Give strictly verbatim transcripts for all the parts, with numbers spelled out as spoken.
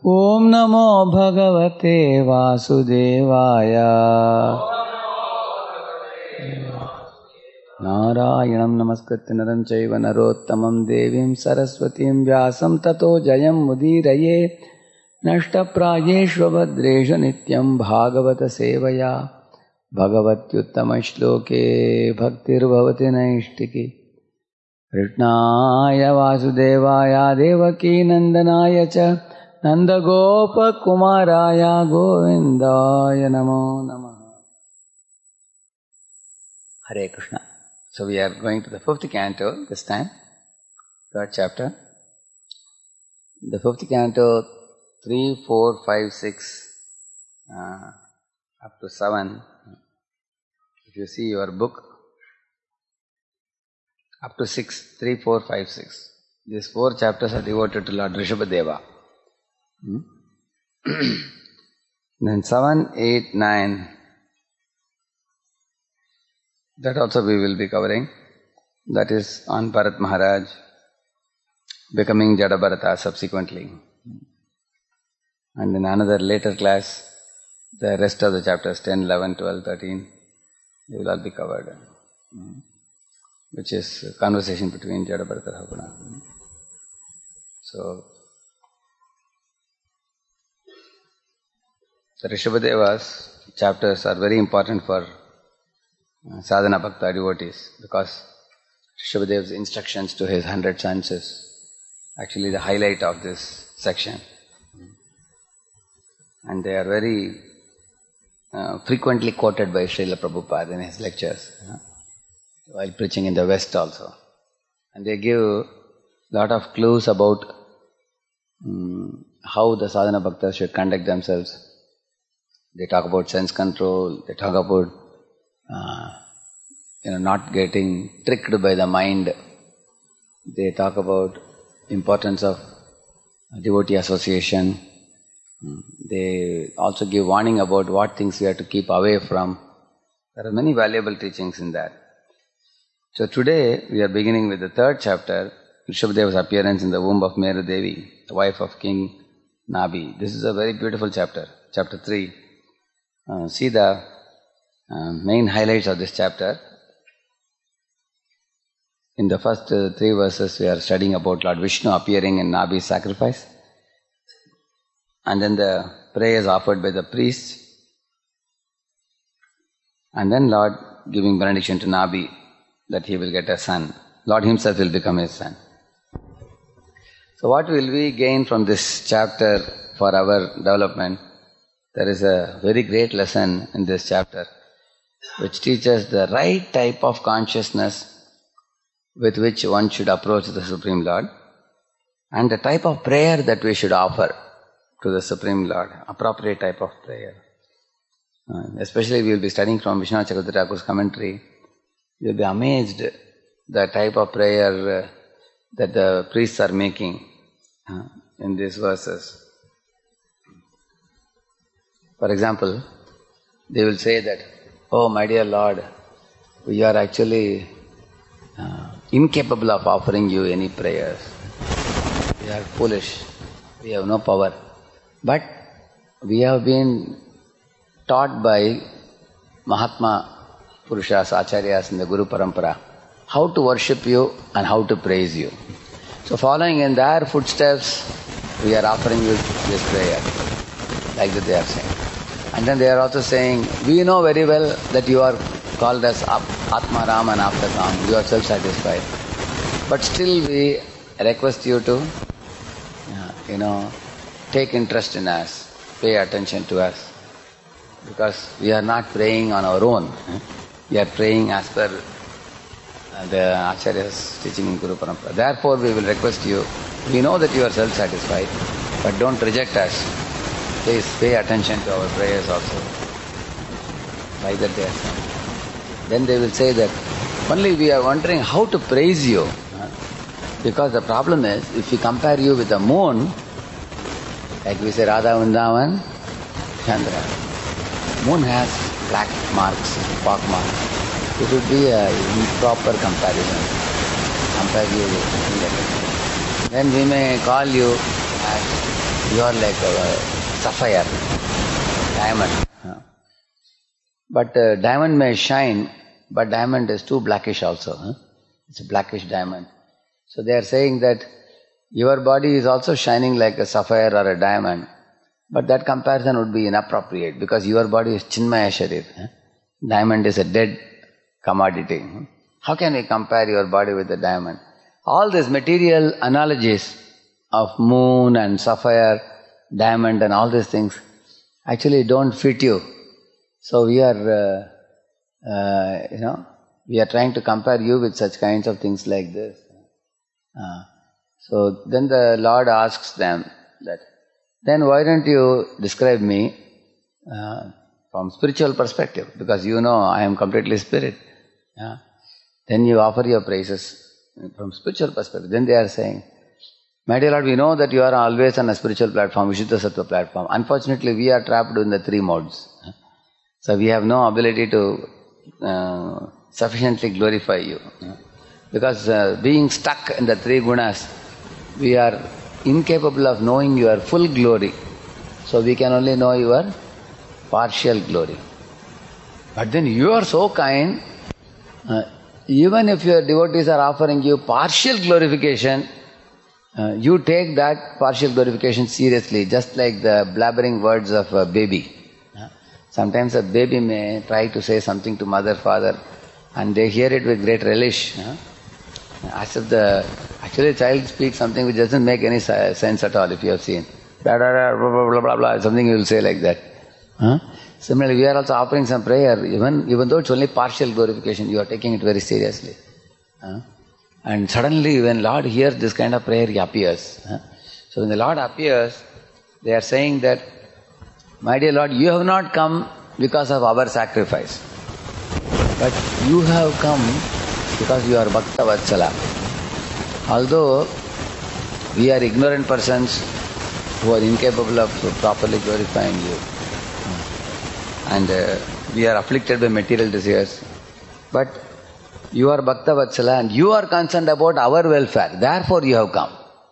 Om Namo Bhagavate Vasudevaya. Narayanam Namaskritya Naram Chaiva Narottamam Devim Saraswatim Vyasam Tato Jayam Mudiraye Nashtaprayeshva Bhadresha Nityam Bhagavata Sevaya Bhagavatyuttama Shloke Bhaktir Bhavati Naishtiki Krishnaya Vasudevaya Devaki Nandanaya Cha Nandagopa Kumaraya Govindaya Namo Namaha. Hare Krishna. So we are going to the fifth canto this time, third chapter. The fifth canto, three, four, five, six, uh, up to seven. If you see your book, up to six, three, four, five, six. These four chapters are devoted to Lord Rishabhadeva. Hmm? Then seven, eight, nine. That also we will be covering. That is on Bharat Maharaj becoming Jada Bharata subsequently. And in another later class, the rest of the chapters ten, eleven, twelve, thirteen, they will all be covered. Which is a conversation between Jada Bharata and Rahuguna. So, the Rishabhadeva's chapters are very important for sadhana bhakta devotees, because Rishabhadeva's instructions to his hundred sons is actually the highlight of this section. And they are very uh, frequently quoted by Srila Prabhupada in his lectures, you know, while preaching in the West also. And they give a lot of clues about um, how the sadhana bhaktas should conduct themselves. They talk about sense control, they talk about Uh, you know, not getting tricked by the mind. They talk about importance of devotee association. They also give warning about what things we have to keep away from. There are many valuable teachings in that. So today we are beginning with the third chapter, Rishabhadeva's appearance in the womb of Meru Devi, the wife of King Nabi. This is a very beautiful chapter, chapter three. Uh, see the Uh, main highlights of this chapter. In the first uh, three verses we are studying about Lord Vishnu appearing in Nabi's sacrifice, and then the prayers offered by the priests, and then Lord giving benediction to Nabi that he will get a son. Lord himself will become his son. So what will we gain from this chapter for our development? There is a very great lesson in this chapter which teaches the right type of consciousness with which one should approach the Supreme Lord, and the type of prayer that we should offer to the Supreme Lord, appropriate type of prayer. Uh, especially we will be studying from Vishwanath Chakravarti Thakur's commentary. You will be amazed the type of prayer uh, that the priests are making uh, in these verses. For example, they will say that, "Oh, my dear Lord, we are actually uh, incapable of offering you any prayers. We are foolish. We have no power. But we have been taught by Mahatma Purushas, Acharyas in the Guru Parampara how to worship you and how to praise you. So following in their footsteps, we are offering you this prayer." Like that they are saying. And then they are also saying, "We know very well that you are called as Atma Ram and Apta Kam. You are self-satisfied. But still we request you to, you know, take interest in us, pay attention to us. Because we are not praying on our own. We are praying as per the Acharya's teaching in Guru Parampara. Therefore we will request you, we know that you are self-satisfied, but don't reject us. Please pay attention to our prayers also." Like that they are saying. Then they will say that, "Only we are wondering how to praise you. Because the problem is, if we compare you with the moon, like we say Radha Vrindavan, Chandra, moon has black marks, pock marks. It would be an improper comparison. Compare you with Then we may call you as You are like a sapphire, diamond. But uh, diamond may shine, but diamond is too blackish also. Huh? It's a blackish diamond. So they are saying that your body is also shining like a sapphire or a diamond, but that comparison would be inappropriate because your body is Chinmaya Sharir. Huh? Diamond is a dead commodity. How can we compare your body with a diamond? All these material analogies of moon and sapphire, diamond and all these things actually don't fit you. So we are, uh, uh, you know, we are trying to compare you with such kinds of things like this. Uh, so then the Lord asks them that, then why don't you describe me uh, from spiritual perspective? Because you know I am completely spirit. Yeah? Then you offer your praises from spiritual perspective. Then they are saying, my dear Lord, we know that you are always on a spiritual platform, Vishuddha Sattva platform. Unfortunately, we are trapped in the three modes. So we have no ability to uh, sufficiently glorify you. Because uh, being stuck in the three gunas, we are incapable of knowing your full glory. So we can only know your partial glory. But then you are so kind, uh, even if your devotees are offering you partial glorification, uh, you take that partial glorification seriously, just like the blabbering words of a baby. Sometimes a baby may try to say something to mother, father, and they hear it with great relish. Huh? As if the, actually the child speaks something which doesn't make any sense at all, if you have seen. Blah, blah, blah, blah, blah, blah, blah, something you will say like that. Huh? Similarly, we are also offering some prayer, even, even though it's only partial glorification, you are taking it very seriously. Huh? And suddenly when Lord hears this kind of prayer, He appears. Huh? So when the Lord appears, they are saying that, my dear Lord, you have not come because of our sacrifice, but you have come because you are Bhakta Vatsala. Although we are ignorant persons who are incapable of properly glorifying you, and uh, we are afflicted by material desires, but you are Bhakta Vatsala and you are concerned about our welfare, therefore you have come.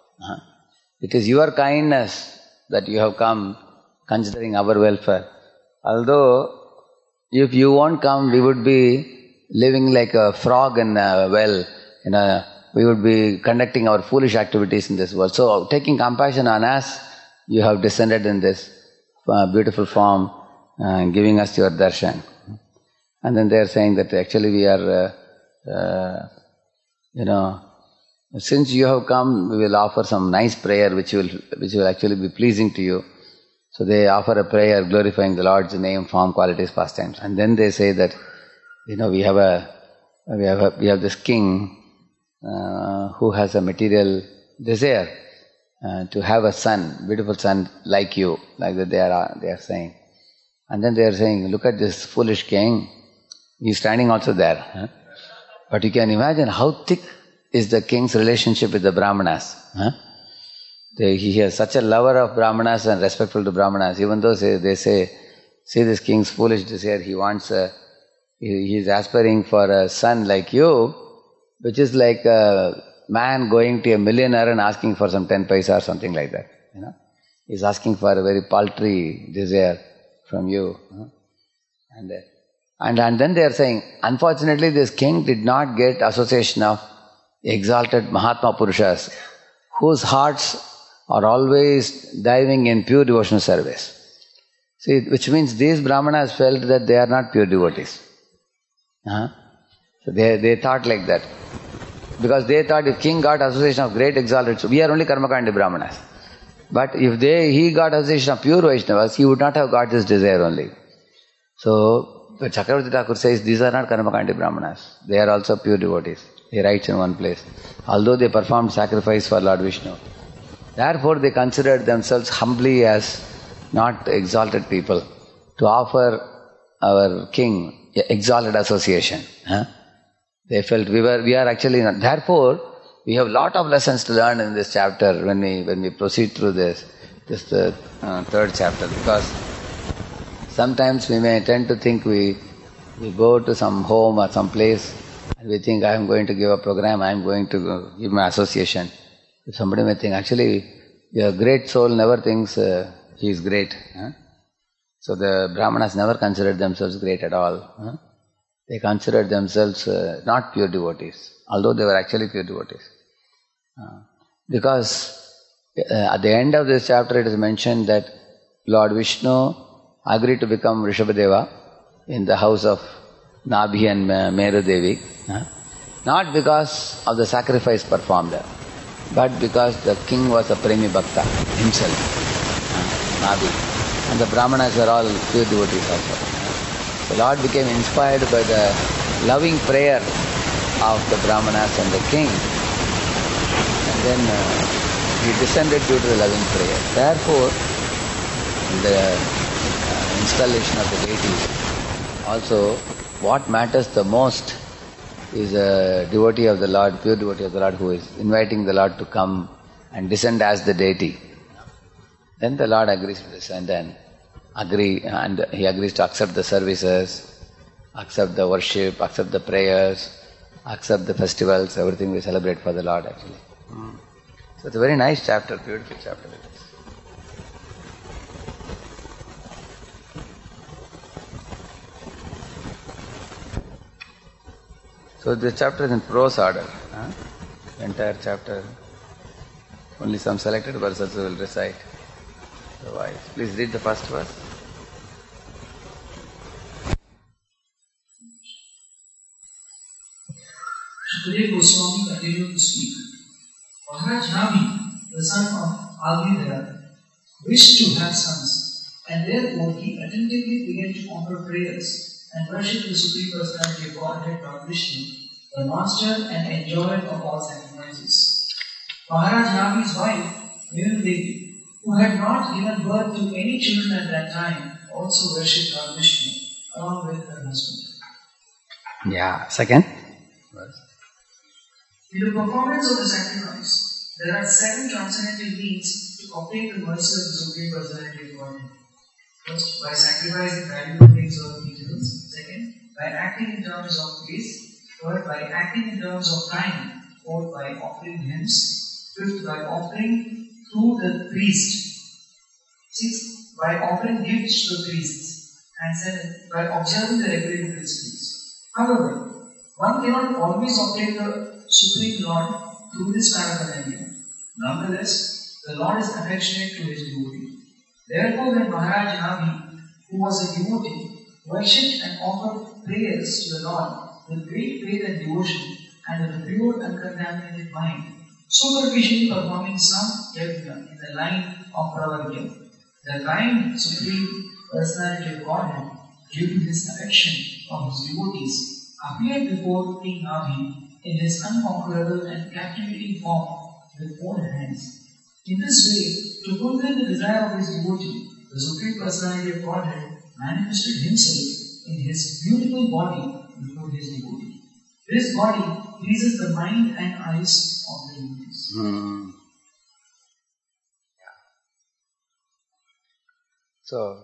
It is your kindness that you have come, considering our welfare. Although, if you won't come, we would be living like a frog in a well. You know, we would be conducting our foolish activities in this world. So, taking compassion on us, you have descended in this uh, beautiful form, uh, giving us your darshan. And then they are saying that actually we are, uh, uh, you know, since you have come, we will offer some nice prayer which will, which will actually be pleasing to you. So they offer a prayer glorifying the Lord's name, form, qualities, pastimes. And then they say that, you know, we have a, we have a, we have this king uh, who has a material desire uh, to have a son, beautiful son like you, like that they are, they are saying. And then they are saying, look at this foolish king, he is standing also there. Huh? But you can imagine how thick is the king's relationship with the Brahmanas. Huh? They, he is such a lover of Brahmanas and respectful to Brahmanas, even though say, they say, see this king's foolish desire, he wants a, he, he is aspiring for a son like you, which is like a man going to a millionaire and asking for some ten paisa or something like that. You know, he is asking for a very paltry desire from you. Huh? And, and, and then they are saying, unfortunately this king did not get association of exalted Mahatma Purushas, whose hearts are always diving in pure devotional service. See, which means these Brahmanas felt that they are not pure devotees. Uh-huh. So they, they thought like that. Because they thought if king got association of great exalted, so we are only Karmakandi Brahmanas. But if they he got association of pure Vaishnavas, he would not have got this desire only. So, Chakravarti Thakur says, these are not Karmakandi Brahmanas. They are also pure devotees. He writes in one place. Although they performed sacrifice for Lord Vishnu, therefore they considered themselves humbly as not exalted people to offer our king exalted association. Huh? They felt we were, we are actually not. Therefore, we have lot of lessons to learn in this chapter when we when we proceed through this, this the uh, third chapter. Because sometimes we may tend to think we we go to some home or some place and we think I am going to give a program, I am going to give my association. If somebody may think actually a great soul never thinks uh, he is great. Huh? So the Brahmanas never considered themselves great at all. Huh? They considered themselves uh, not pure devotees, although they were actually pure devotees. Uh, because uh, at the end of this chapter it is mentioned that Lord Vishnu agreed to become Rishabhadeva in the house of Nabhi and Meru Devi. Huh? Not because of the sacrifice performed, but because the king was a Premi Bhakta himself, uh, Nabhi. And the Brahmanas were all pure devotees also. The Lord became inspired by the loving prayer of the Brahmanas and the king. And then uh, he descended due to the loving prayer. Therefore, in the uh, installation of the deities, also what matters the most is a devotee of the Lord, pure devotee of the Lord, who is inviting the Lord to come and descend as the deity. Then the Lord agrees to descend and agree, and he agrees to accept the services, accept the worship, accept the prayers, accept the festivals, everything we celebrate for the Lord actually. Mm. So it's a very nice chapter, beautiful chapter it is. So this chapter is in prose order. Huh? The entire chapter, only some selected verses we will recite. Otherwise, please read the first verse. Shukadeva Goswami continued to speak. Maharaj Nabhi, the son of Agnidhara, wished to have sons, and therefore he attentively began to offer prayers and worship the Supreme Personality of Godhead, Lord Vishnu, the master and enjoyer of all sacrifices. Maharaj Nabhi's wife, Meru Devi, who had not given birth to any children at that time, also worshipped Lord Vishnu along with her husband. Yeah, second verse. In the performance of the sacrifice, there are seven transcendental means to obtain the mercy of the Supreme Personality of Godhead. First, by sacrificing valuable things or details. Second, by acting in terms of grace. Third, by acting in terms of time. Fourth, by offering hymns. Fifth, by offering through the priest. Sixth, by offering gifts to the priests. And seventh, by observing the regulating principles. However, one cannot always obtain the Supreme Lord through this paraphernalia. Nonetheless, the Lord is affectionate to his devotee. Therefore, when Maharaj Nabhi, who was a devotee, worshipped and offered prayers to the Lord with great faith and devotion and with a pure uncontaminated mind, superficially performing some yajna in the line of Pravargya, the kind Supreme Personality of Godhead, due to his affection of his devotees, appeared before King Nabhi in his unconquerable and captivating form with four hands. In this way, to fulfill the desire of his devotee, the Supreme Personality of Godhead manifested himself in his beautiful body before his devotee. This body pleases the mind and eyes of the devotees. Hmm. Yeah. So,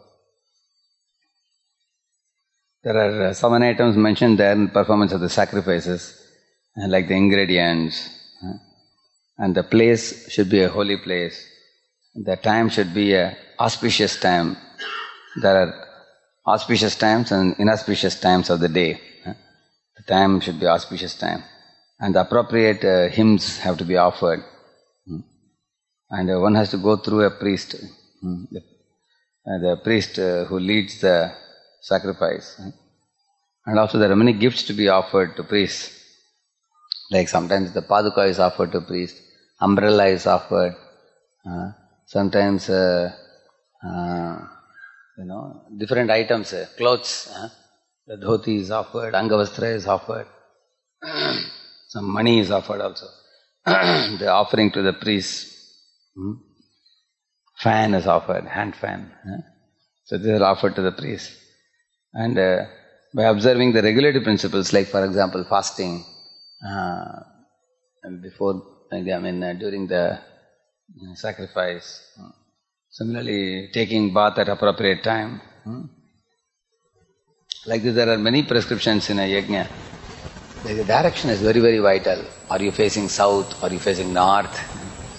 there are uh, seven items mentioned there in performance of the sacrifices, uh, like the ingredients, uh, and the place should be a holy place. The time should be a auspicious time. There are auspicious times and inauspicious times of the day. Uh, the time should be auspicious time. And the appropriate uh, hymns have to be offered. Mm. And uh, one has to go through a priest. Mm. The, uh, the priest uh, who leads the sacrifice. Uh. And also there are many gifts to be offered to priests. Like sometimes the paduka is offered to priest, umbrella is offered, uh, sometimes uh, uh, you know, different items, uh, clothes, uh, the dhoti is offered, angavastra is offered, some money is offered also. The offering to the priest, hmm? Fan is offered, hand fan. Uh, so these are offered to the priest. And uh, by observing the regulative principles, like for example fasting, uh, and before, I mean uh, during the uh, sacrifice, uh, similarly taking bath at appropriate time. Hmm? Like this, there are many prescriptions in a yajna. The direction is very, very vital. Are you facing south? Are you facing north?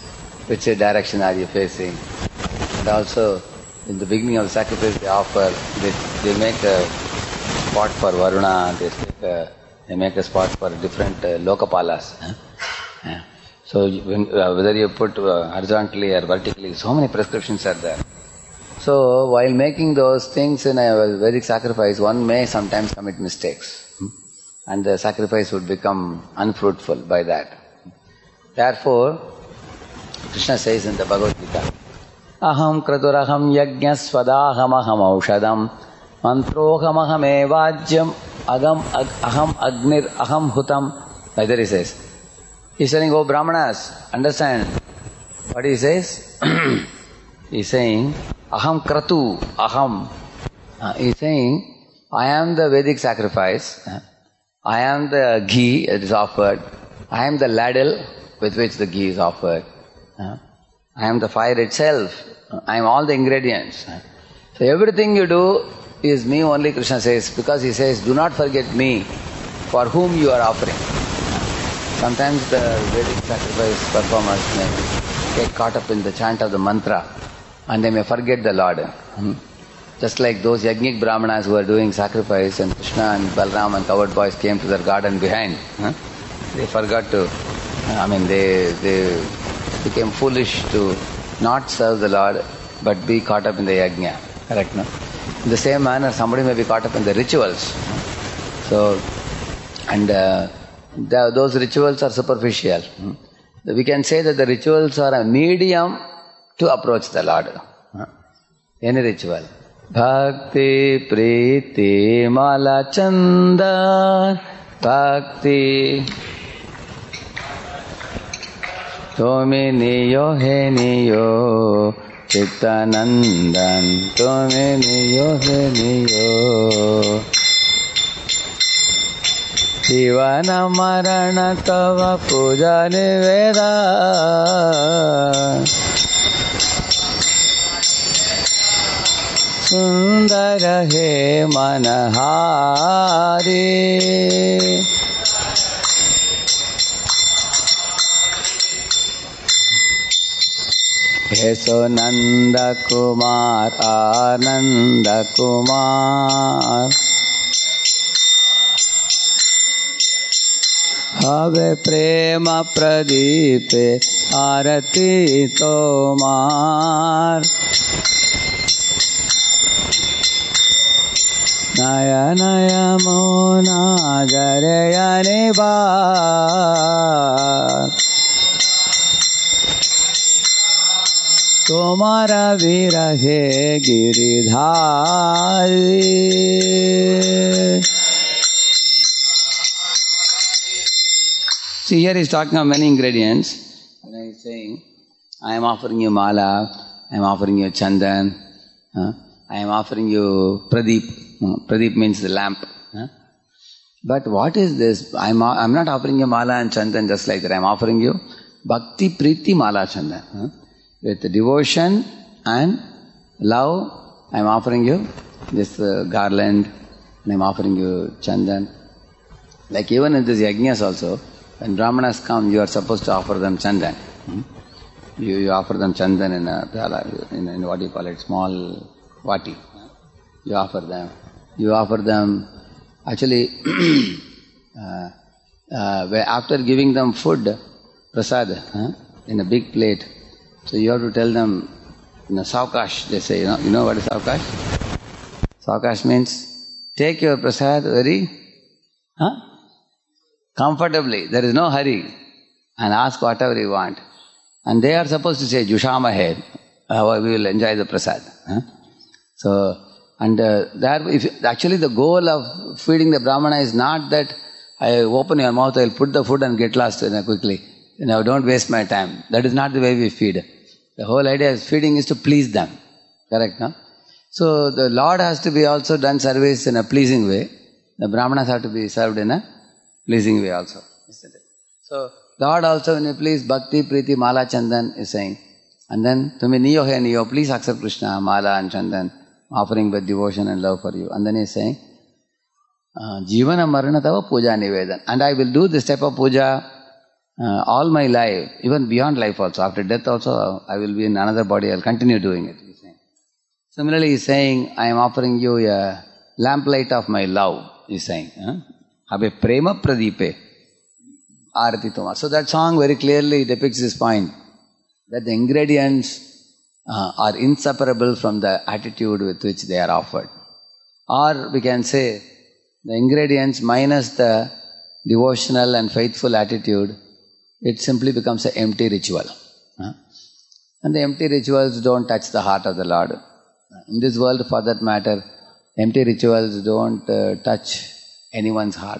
which direction are you facing. And also, in the beginning of the sacrifice they offer, they, they make a spot for Varuna, they make a, they make a spot for different uh, Lokapalas. Huh? Yeah. So when, uh, whether you put uh, horizontally or vertically, so many prescriptions are there. So while making those things in a Vedic sacrifice, one may sometimes commit mistakes. Hmm? And the sacrifice would become unfruitful by that. Therefore, Krishna says in the Bhagavad Gita, Aham kraturaham yajñas swadaham aham aushadam mantroham aham evajyam agam ag, aham agnir aham hutam. Like that he says. He's telling, oh Brahmanas, understand what he says? He's saying, aham kratu, aham. Uh, he's saying, I am the Vedic sacrifice. Uh, I am the ghee that is offered. I am the ladle with which the ghee is offered. Uh, I am the fire itself. Uh, I am all the ingredients. Uh, so everything you do is me only, Krishna says, because he says, do not forget me for whom you are offering. Sometimes the Vedic sacrifice performers may get caught up in the chant of the mantra and they may forget the Lord. Hmm? Just like those Yajnik Brahmanas who were doing sacrifice and Krishna and Balram and coward boys came to their garden behind. Huh? They forgot to, I mean they, they became foolish to not serve the Lord but be caught up in the Yajna. Correct, no? In the same manner, somebody may be caught up in the rituals. So, and uh, the, those rituals are superficial. Hmm? We can say that the rituals are a medium to approach the Lord. Huh? Any ritual. Bhakti Priti Mala Chanda Bhakti Tomi Niyo He Niyo Chittanandan Tomi Niyo He Niyo Jivana Marana Tava Puja Niveda Sundara He Manahari Heso Nanda Kumar Ananda Kumar Have Prema Pradipe Arati Tomar Naya Naya Mona Jarayani Bar Tomara Virahe Giridhari. See, here he's talking of many ingredients. And he's saying, I am offering you mala, I am offering you chandan, huh? I am offering you pradeep. Pradeep means the lamp. Huh? But what is this? I am I'm not offering you mala and chandan just like that. I am offering you bhakti priti mala chandan. Huh? With devotion and love, I am offering you this uh, garland, and I am offering you chandan. Like even in this yajnas also, when brahmanas come, you are supposed to offer them chandan. Hmm? You, you offer them chandan in a pyala, in, in what do you call it, small vati. You offer them. You offer them, actually, uh, uh, after giving them food, prasad, huh, in a big plate, so you have to tell them, you know, saukash, they say, you know, you know what is saukash? Saukash means, take your prasad very, huh? comfortably, there is no hurry, and ask whatever you want. And they are supposed to say, Jushamahe, uh, we will enjoy the prasad. Huh? So, and uh, there, if actually the goal of feeding the Brahmana is not that I open your mouth, I will put the food and get lost you know, quickly. You know, don't waste my time. That is not the way we feed. The whole idea is feeding is to please them. Correct, no? So the Lord has to be also done service in a pleasing way. The Brahmanas have to be served in a pleasing way also. So Lord also, when you please Bhakti, Priti, Mala, Chandan is saying. And then, Tumi Niyo He Niyo, please accept Krishna, Mala and Chandan, offering with devotion and love for you. And then he is saying, Jivana Marana Tava Puja Nivedan. And I will do this type of puja uh, all my life, even beyond life also, after death also, I will be in another body, I will continue doing it. He's saying. Similarly, he's saying, I am offering you a lamplight of my love, he's saying. Abhe prema pradipe arati toma. So that song very clearly depicts this point, that the ingredients uh, are inseparable from the attitude with which they are offered. Or we can say, the ingredients minus the devotional and faithful attitude, it simply becomes an empty ritual. Huh? And the empty rituals don't touch the heart of the Lord. In this world, for that matter, empty rituals don't uh, touch anyone's heart.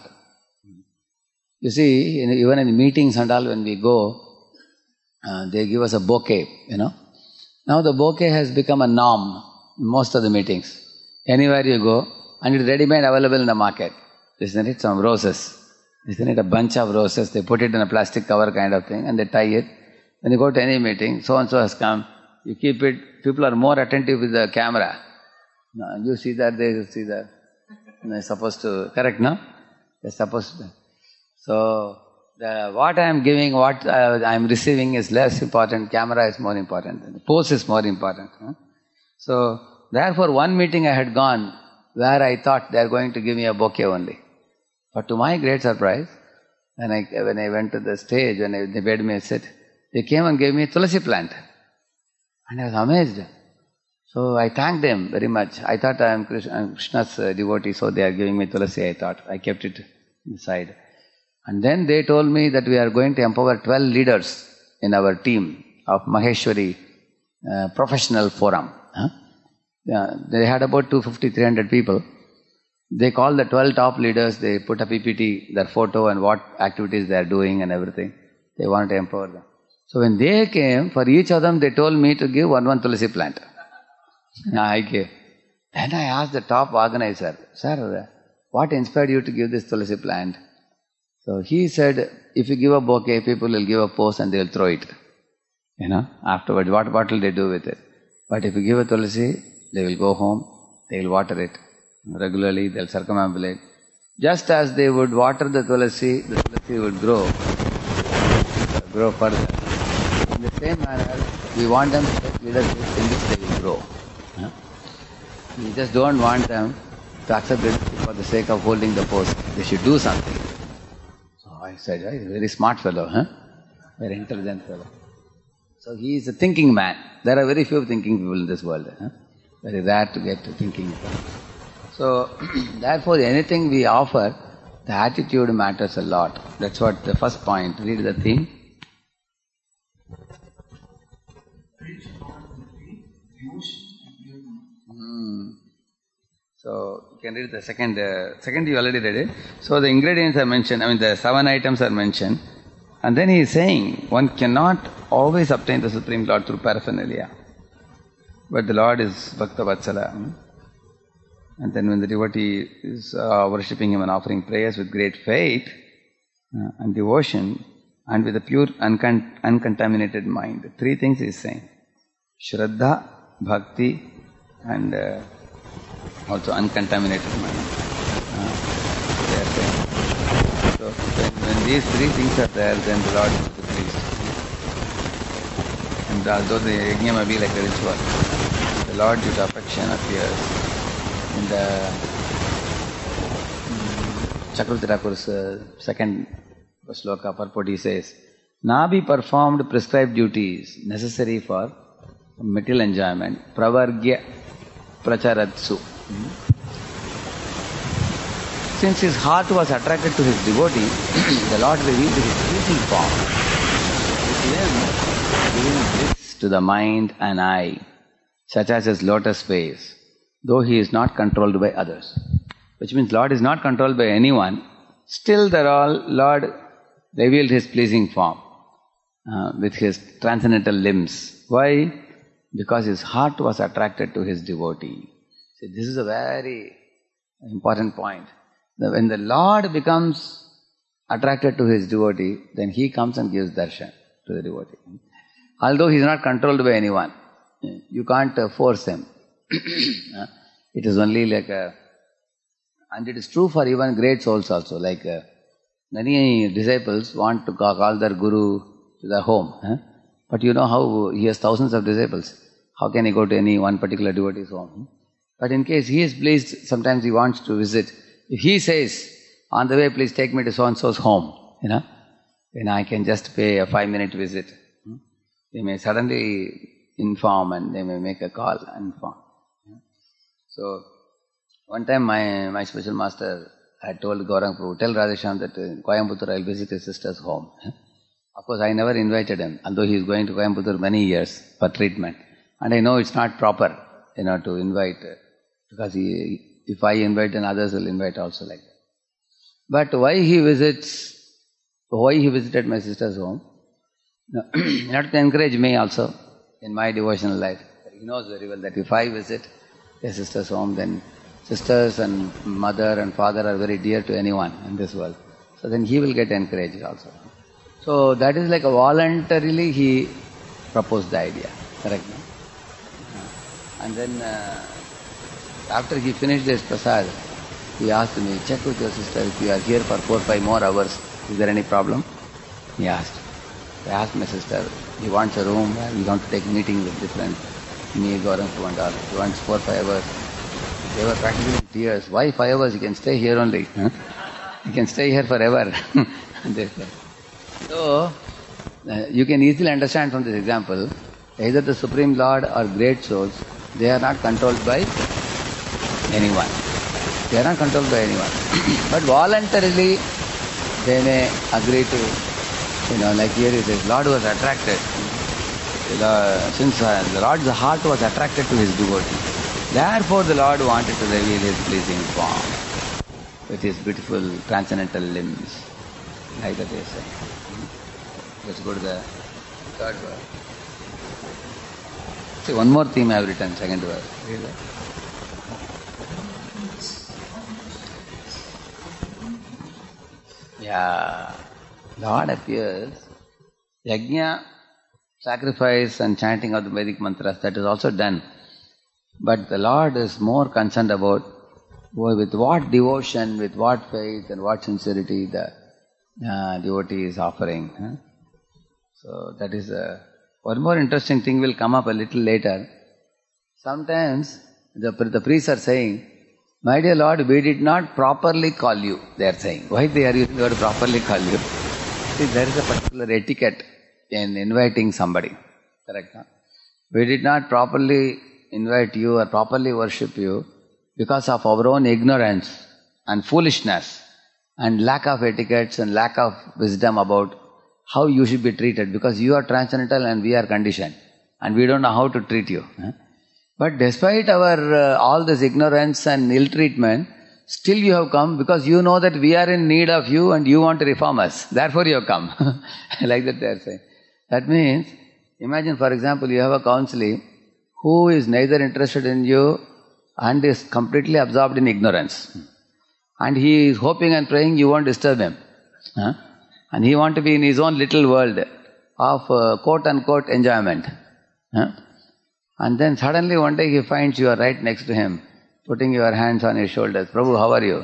You see, in, even in meetings and all, when we go, uh, they give us a bouquet, you know. Now the bouquet has become a norm in most of the meetings. Anywhere you go, and it's ready-made available in the market. Isn't it? Some roses. Isn't it? A bunch of roses. They put it in a plastic cover kind of thing and they tie it. When you go to any meeting, so-and-so has come, you keep it. People are more attentive with the camera. No, you see that, they see that. They're supposed to, correct, no? They're supposed to. So, the, what I am giving, what I am receiving is less important. Camera is more important. The pose is more important. Huh? So, therefore, one meeting I had gone where I thought they are going to give me a bouquet only. But to my great surprise, when I, when I went to the stage, when I, they made me sit, they came and gave me a tulsi plant. And I was amazed. So I thanked them very much. I thought I am Krishna's devotee, so they are giving me tulsi, I thought. I kept it inside. And then they told me that we are going to empower twelve leaders in our team of Maheshwari uh, Professional Forum. Huh? Yeah, they had about two fifty, three hundred people. They called the twelve top leaders, they put a P P T, their photo and what activities they are doing and everything. They wanted to empower them. So when they came, for each of them, they told me to give one one tulsi plant. I gave. Then I asked the top organizer, Sir, what inspired you to give this tulsi plant? So he said, if you give a bouquet, people will give a pose and they will throw it. You know, afterwards, what, what will they do with it? But if you give a tulsi, they will go home, they will water it regularly, they will circumambulate. Just as they would water the tulsi, the tulsi would grow, grow further. In the same manner, we want them to take leadership in which they will grow. Huh? We just don't want them to accept leadership for the sake of holding the post. They should do something. So I said, right, he's a very smart fellow, huh? Very intelligent fellow. So he is a thinking man. There are very few thinking people in this world. Huh? Very rare to get to thinking people. So, therefore, anything we offer, the attitude matters a lot. That's what the first point. Read the theme. Hmm. So, you can read the second. Uh, second, you already read it. So, the ingredients are mentioned. I mean, the seven items are mentioned. And then he is saying, one cannot always obtain the Supreme Lord through paraphernalia. But the Lord is Bhakta Vatsala. And then when the devotee is uh, worshipping him and offering prayers with great faith uh, and devotion and with a pure, uncon- uncontaminated mind, three things he is saying. Shraddha, Bhakti and uh, also uncontaminated mind. Uh, they are saying. So when, when these three things are there, then the Lord is pleased. And although the yajna may be like a ritual, the Lord due to affection appears. In the um, Chakravarti Thakur's uh, second sloka purport, he says, Nabi performed prescribed duties necessary for material enjoyment. Pravargya pracharatsu. Since his heart was attracted to his devotee, the Lord revealed his pleasing form, with him giving bliss to the mind and eye, such as his lotus face, though he is not controlled by others. Which means Lord is not controlled by anyone, still the Lord revealed his pleasing form uh, with his transcendental limbs. Why? Because his heart was attracted to his devotee. See, this is a very important point. When the Lord becomes attracted to his devotee, then he comes and gives darshan to the devotee. Although he is not controlled by anyone, you can't uh, force him. It is only like a, and it is true for even great souls also, like uh, Many disciples want to call their guru to their home. Huh? But you know how he has thousands of disciples. How can he go to any one particular devotee's home? But in case he is pleased, sometimes he wants to visit. If he says, on the way, please take me to so-and-so's home, you know, then I can just pay a five-minute visit. They may suddenly inform and they may make a call and inform. So, one time my, my special master had told Gauranga Prabhu, tell Radheshyam that in Coimbatore I'll visit his sister's home. Of course, I never invited him, although he is going to Coimbatore many years for treatment. And I know it's not proper, you know, to invite, because he, if I invite, then others will invite also like that. But why he visits, why he visited my sister's home? Not to encourage me also in my devotional life. He knows very well that if I visit a sister's home, then sisters and mother and father are very dear to anyone in this world. So then he will get encouraged also. So that is like a voluntarily he proposed the idea. Correct? No? And then uh, after he finished his prasad, he asked me, check with your sister if you are here for four or five more hours, is there any problem? He asked. I asked my sister, he wants a room where we want to take meeting with different, me, Gauranga Prabhu and all. He wants four or five hours. They were practically in tears. Why five hours? You can stay here only. Huh? You can stay here forever. So, uh, you can easily understand from this example, either the Supreme Lord or great souls, they are not controlled by anyone. They are not controlled by anyone. But voluntarily, they may agree to, you know, like here it says, Lord was attracted. The, since uh, the Lord's heart was attracted to his devotee, therefore the Lord wanted to reveal his pleasing form with his beautiful transcendental limbs. Like that they say. Let's go to the third verse. See, one more theme I have written, second verse. Read that. Yeah. Lord appears. Yajna, sacrifice and chanting of the Vedic mantras, that is also done. But the Lord is more concerned about with what devotion, with what faith and what sincerity the uh, devotee is offering. Huh? So that is a... One more interesting thing will come up a little later. Sometimes the, the priests are saying, my dear Lord, we did not properly call you, they are saying. Why they are using the word properly call you? See, there is a particular etiquette in inviting somebody. Correct? Huh? We did not properly invite you or properly worship you because of our own ignorance and foolishness and lack of etiquettes and lack of wisdom about how you should be treated, because you are transcendental and we are conditioned and we don't know how to treat you. Huh? But despite our uh, all this ignorance and ill treatment, still you have come because you know that we are in need of you and you want to reform us. Therefore you have come. Like that they are saying. That means, imagine for example, you have a counselee who is neither interested in you and is completely absorbed in ignorance. And he is hoping and praying you won't disturb him. Huh? And he wants to be in his own little world of uh, quote-unquote enjoyment. Huh? And then suddenly one day he finds you are right next to him, putting your hands on his shoulders. Prabhu, how are you?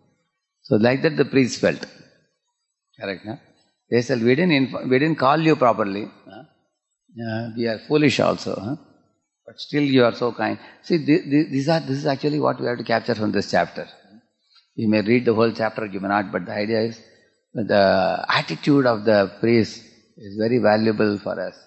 So like that the priest felt. Correct? Huh? They said, we didn't, inf- we didn't call you properly. Huh? Uh, we are foolish also. Huh? But still you are so kind. See, th- th- these are, this is actually what we have to capture from this chapter. You may read the whole chapter, you may not, but the idea is the attitude of the priest is very valuable for us.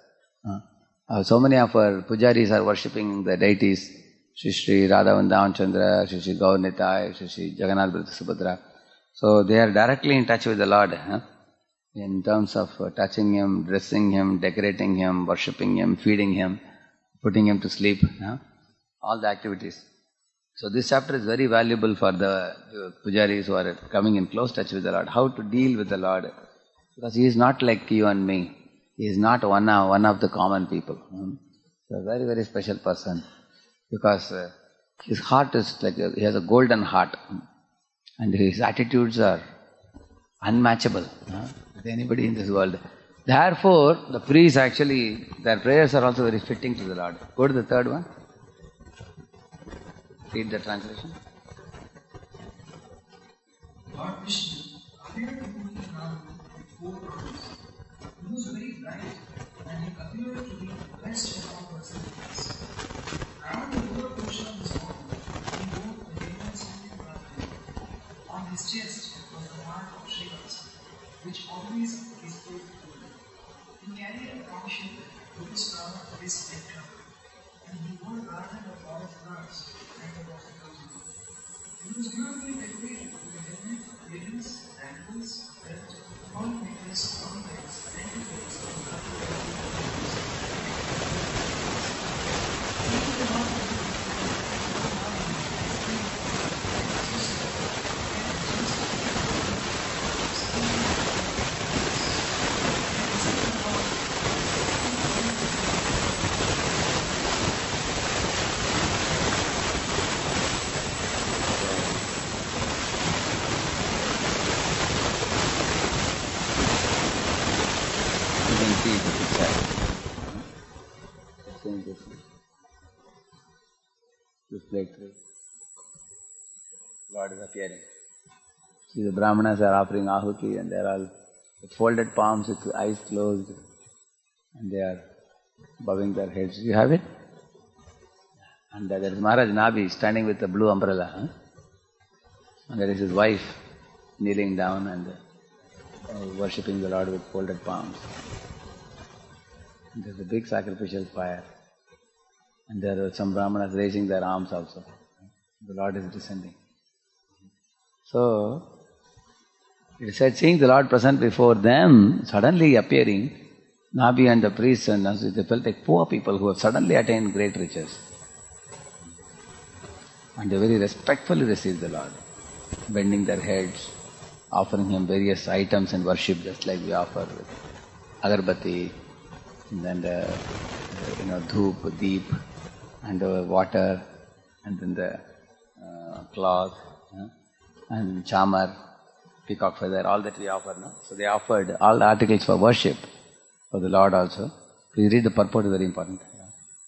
Uh, so many of our pujaris are worshipping the deities, Shri Shri Radha Vrindavan Chandra, Shri Shri Gaur Nitai, Shri Shri Jagannath Brata Subhadra. So they are directly in touch with the Lord, huh? In terms of uh, touching Him, dressing Him, decorating Him, worshipping Him, feeding Him, putting Him to sleep, huh? All the activities. So this chapter is very valuable for the uh, pujaris who are coming in close touch with the Lord. How to deal with the Lord. Because He is not like you and me. He is not one of, one of the common people. Hmm? He is a very, very special person. Because uh, his heart is like, a, he has a golden heart. And his attitudes are unmatchable huh, with anybody in this world. Therefore, the priests actually, their prayers are also very fitting to the Lord. Go to the third one. Read the translation. Lord Vishnu appeared to Puri this breakthrough. Lord is appearing. See, the Brahmanas are offering ahuti and they are all with folded palms with eyes closed and they are bowing their heads. You have it? And there is Maharaj Nabi standing with a blue umbrella. Huh? And there is his wife kneeling down and uh, worshipping the Lord with folded palms. And there is a big sacrificial fire. And there are some Brahmanas raising their arms also. The Lord is descending. So, it said, seeing the Lord present before them, suddenly appearing, Nabi and the priests and they felt like poor people who have suddenly attained great riches. And they very respectfully received the Lord, bending their heads, offering Him various items and worship just like we offer with agarbatti, and then the, you know, dhoop, deep, and the water, and then the uh, cloth, uh, and chamar, peacock feather, all that we offer. No? So they offered all the articles for worship for the Lord also. Please read the purport, is very important. Yeah.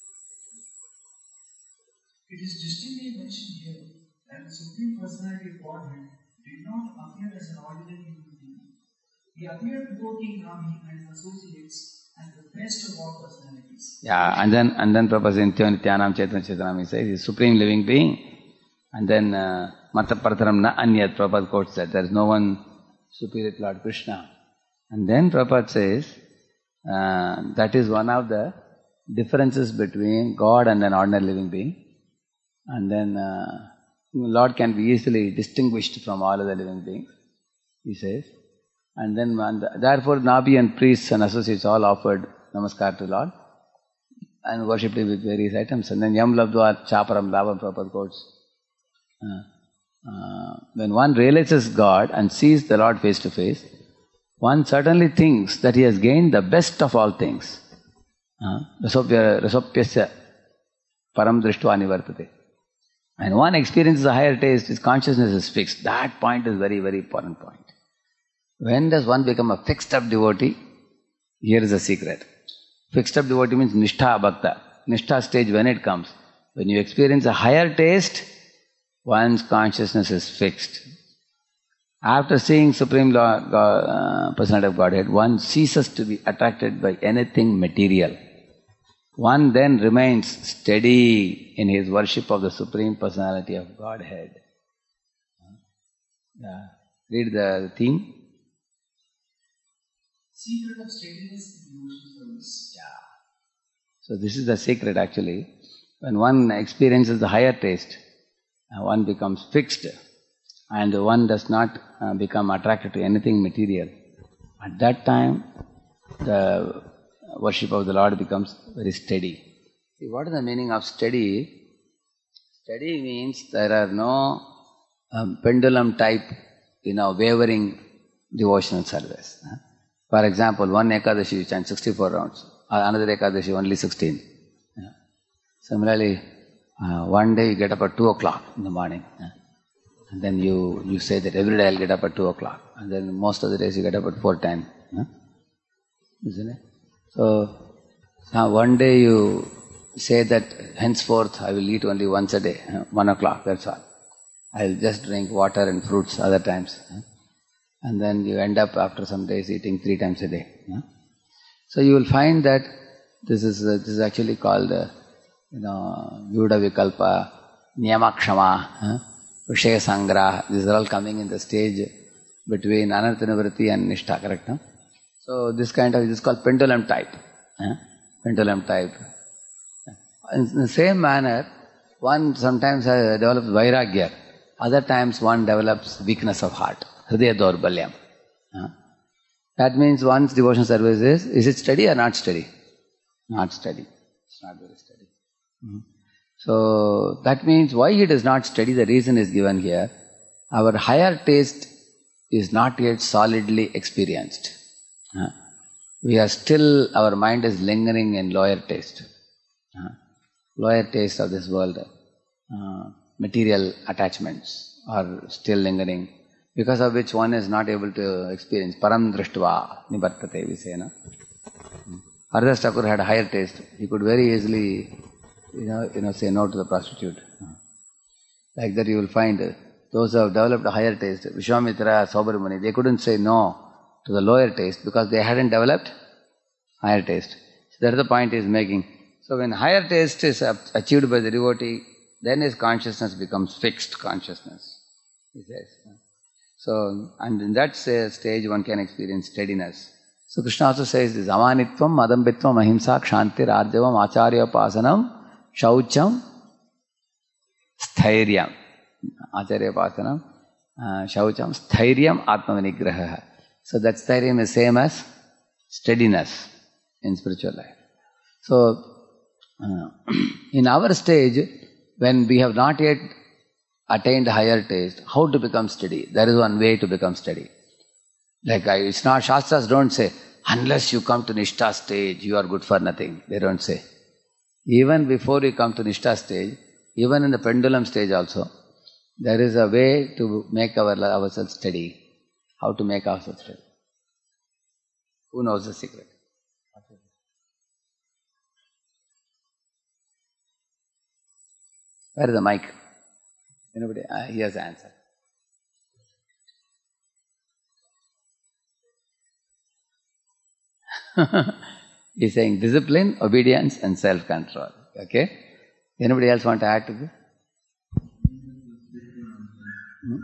It is distinctly mentioned here that the Supreme Personality of Godhead did not appear as an ordinary human being. He appeared before King Nabi and his associates as the best of all personalities. Yeah, and then and then Prabhupada in Nityanam Chaitanya Chaitanam he says, he is Supreme Living Being. And then uh, Mata Partharam na Anyat, Prabhupada quotes that there is no one superior to Lord Krishna. And then Prabhupada says, uh, that is one of the differences between God and an ordinary living being. And then uh, Lord can be easily distinguished from all other living beings, he says. And then and therefore Nabi and priests and associates all offered namaskar to Lord and worshipped Him with various items. And then Yam Labdva Chaparam Labam, Prabhupada quotes. Uh, uh, when one realizes God and sees the Lord face to face, one certainly thinks that he has gained the best of all things. Rasopyasya param drishtva nivartate. And one experiences a higher taste, his consciousness is fixed. That point is very, very important point. When does one become a fixed up devotee? Here is the secret. Fixed up devotee means nishtha bhakta. Nishtha stage when it comes. When you experience a higher taste, one's consciousness is fixed. After seeing Supreme Lord, God, uh, Personality of Godhead, one ceases to be attracted by anything material. One then remains steady in his worship of the Supreme Personality of Godhead. Yeah. Read the theme. Secret of steadiness in devotional service. Yeah. So this is the secret actually. When one experiences the higher taste, one becomes fixed and one does not uh, become attracted to anything material. At that time, the worship of the Lord becomes very steady. See, what is the meaning of steady? Steady means there are no um, pendulum type, you know, wavering devotional service. Huh? For example, one Ekadashi you chant sixty-four rounds, another Ekadashi only sixteen. Yeah. Similarly, uh, one day you get up at two o'clock in the morning. Yeah. And then you, you say that every day I'll get up at two o'clock. And then most of the days you get up at four ten. Yeah. Isn't it? So, now one day you say that henceforth I will eat only once a day, uh, one o'clock, that's all. I'll just drink water and fruits other times. Uh, and then you end up after some days eating three times a day. Uh. So you will find that this is uh, this is actually called, uh, you know, Vyuda Vikalpa, Niyamakshama, uh, Vishaya Sangraha. These are all coming in the stage between Anartha Nivritti and Nishtha, correct? No? So this kind of, this is called pendulum type. Eh? Pendulum type. In the same manner, one sometimes uh, develops vairagya, other times one develops weakness of heart, hridaya daurbalyam. Eh? That means one's devotional service is, is it steady or not steady? Not steady. It's not very steady. Mm-hmm. So that means why it is not steady, the reason is given here. Our higher taste is not yet solidly experienced. Uh, we are still, our mind is lingering in lower taste. Uh, lower taste of this world. Uh, material attachments are still lingering, because of which one is not able to experience. Param drishtva nibartate, we say, no? Haridas Thakur had a higher taste. He could very easily, you know, you know, say no to the prostitute. Uh. Like that you will find those who have developed a higher taste, Vishwamitra, Saubhara, they couldn't say no to the lower taste because they hadn't developed higher taste. So that is the point he is making. So when higher taste is achieved by the devotee, then his consciousness becomes fixed consciousness, he says. So, and in that stage one can experience steadiness. So Krishna also says this, amanitvam, madambitvam, ahimsa, kshantir, arjavam, acharya pasanam, shaucham, stairyam. Acharya pasanam, uh, shaucham, stairyam, atma vinigraha. So that stairyam is same as steadiness in spiritual life. So, uh, in our stage, when we have not yet attained higher taste, how to become steady? There is one way to become steady. Like I, it's not, Shastras don't say, unless you come to Nishtha stage, you are good for nothing. They don't say. Even before you come to Nishtha stage, even in the pendulum stage also, there is a way to make our, ourselves steady. How to make ourselves steady? Who knows the secret? Where is the mic? Anybody? Uh, he has the answer. He's saying discipline, obedience and self-control. Okay? Anybody else want to add to this? Hmm?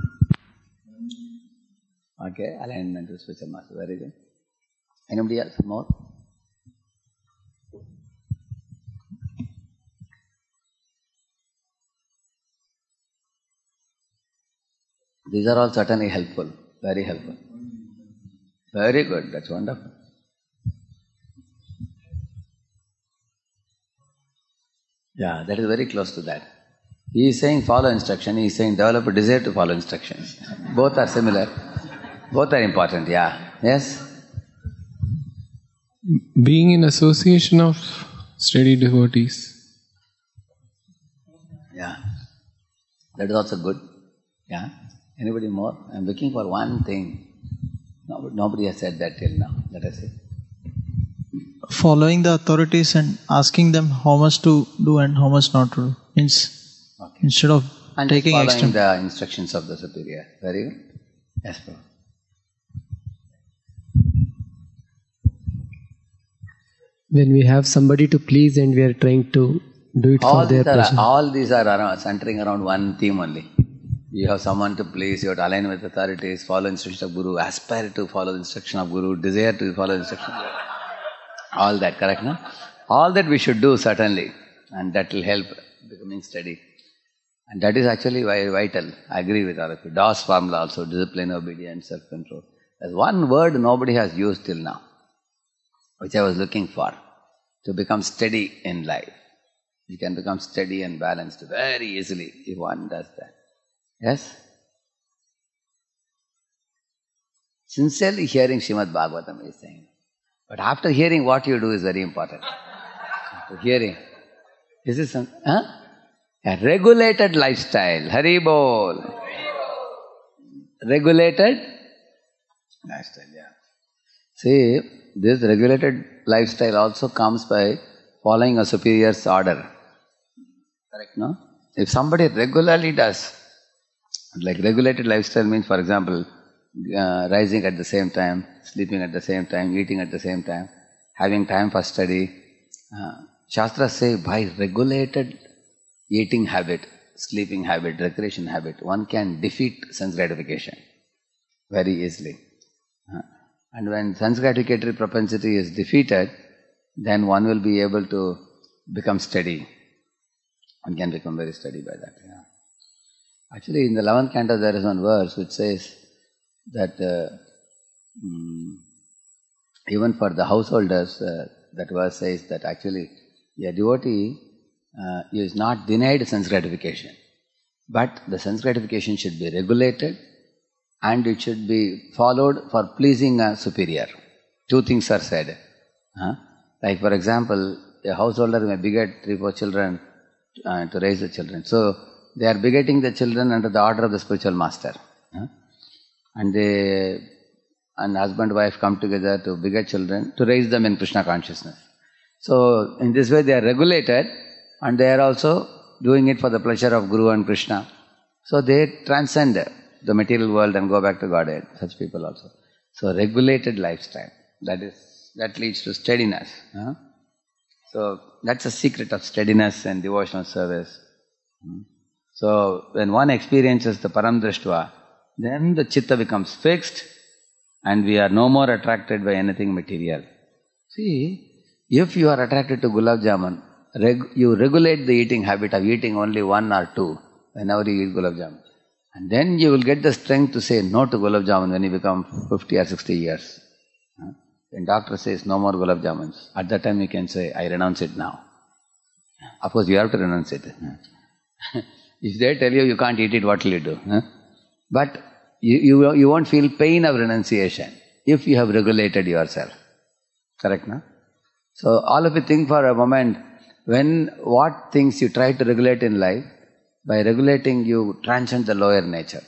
Okay, alignment with spiritual master. Very good. Anybody else? More? These are all certainly helpful. Very helpful. Very good. That's wonderful. Yeah, that is very close to that. He is saying follow instruction, he is saying develop a desire to follow instruction. Both are similar. Both are important, yeah. Yes? Being in association of steady devotees. Yeah. That is also good. Yeah. Anybody more? I am looking for one thing. Nobody, nobody has said that till now. Let us see. Following the authorities and asking them how much to do and how much not to do. Means okay. Instead of and taking following extreme. the instructions of the superior. Very good. Yes, bro. When we have somebody to please and we are trying to do it all for their are, pleasure. All these are around, centering around one theme only. You have someone to please, you have to align with authorities, follow instruction of Guru, aspire to follow the instruction of Guru, desire to follow the instruction of Guru. All that, correct, no? All that we should do, certainly. And that will help becoming steady. And that is actually very vital. I agree with all of you. Das formula also, discipline, obedience, self-control. There's one word nobody has used till now, which I was looking for, to become steady in life. You can become steady and balanced very easily if one does that. Yes? Sincerely hearing Srimad Bhagavatam is saying. But after hearing, what you do is very important. After hearing. This is some, huh? A regulated lifestyle. Hari Bol. Regulated lifestyle, yeah. See, this regulated lifestyle also comes by following a superior's order. Correct, no? If somebody regularly does, like regulated lifestyle means, for example, uh, rising at the same time, sleeping at the same time, eating at the same time, having time for study. Uh, Shastras say by regulated eating habit, sleeping habit, recreation habit, one can defeat sense gratification very easily. Uh, and when sense gratificatory propensity is defeated, then one will be able to become steady. One can become very steady by that. Yeah. Actually, in the eleventh canto there is one verse which says that uh, um, even for the householders, uh, that verse says that actually a devotee uh, is not denied sense gratification, but the sense gratification should be regulated and it should be followed for pleasing a superior. Two things are said. Huh? Like for example, a householder may beget three, four children uh, to raise the children. So they are begetting the children under the order of the spiritual master. Huh? And they and husband and wife come together to beget children to raise them in Krishna consciousness. So in this way they are regulated and they are also doing it for the pleasure of Guru and Krishna. So they transcend the material world and go back to Godhead, such people also. So regulated lifestyle, that is, that leads to steadiness. Huh? So that's the secret of steadiness and devotional service. So when one experiences the Param Drishtva, then the chitta becomes fixed and we are no more attracted by anything material. See, if you are attracted to gulab jamun, reg- you regulate the eating habit of eating only one or two whenever you eat gulab jamun. And then you will get the strength to say no to gulab jamun when you become fifty or sixty years. When doctor says no more gulab jamuns, at that time you can say, I renounce it now. Of course you have to renounce it. If they tell you you can't eat it, what will you do? But you, you, you won't feel pain of renunciation if you have regulated yourself. Correct, no? So all of you think for a moment, when what things you try to regulate in life, by regulating you transcend the lower nature.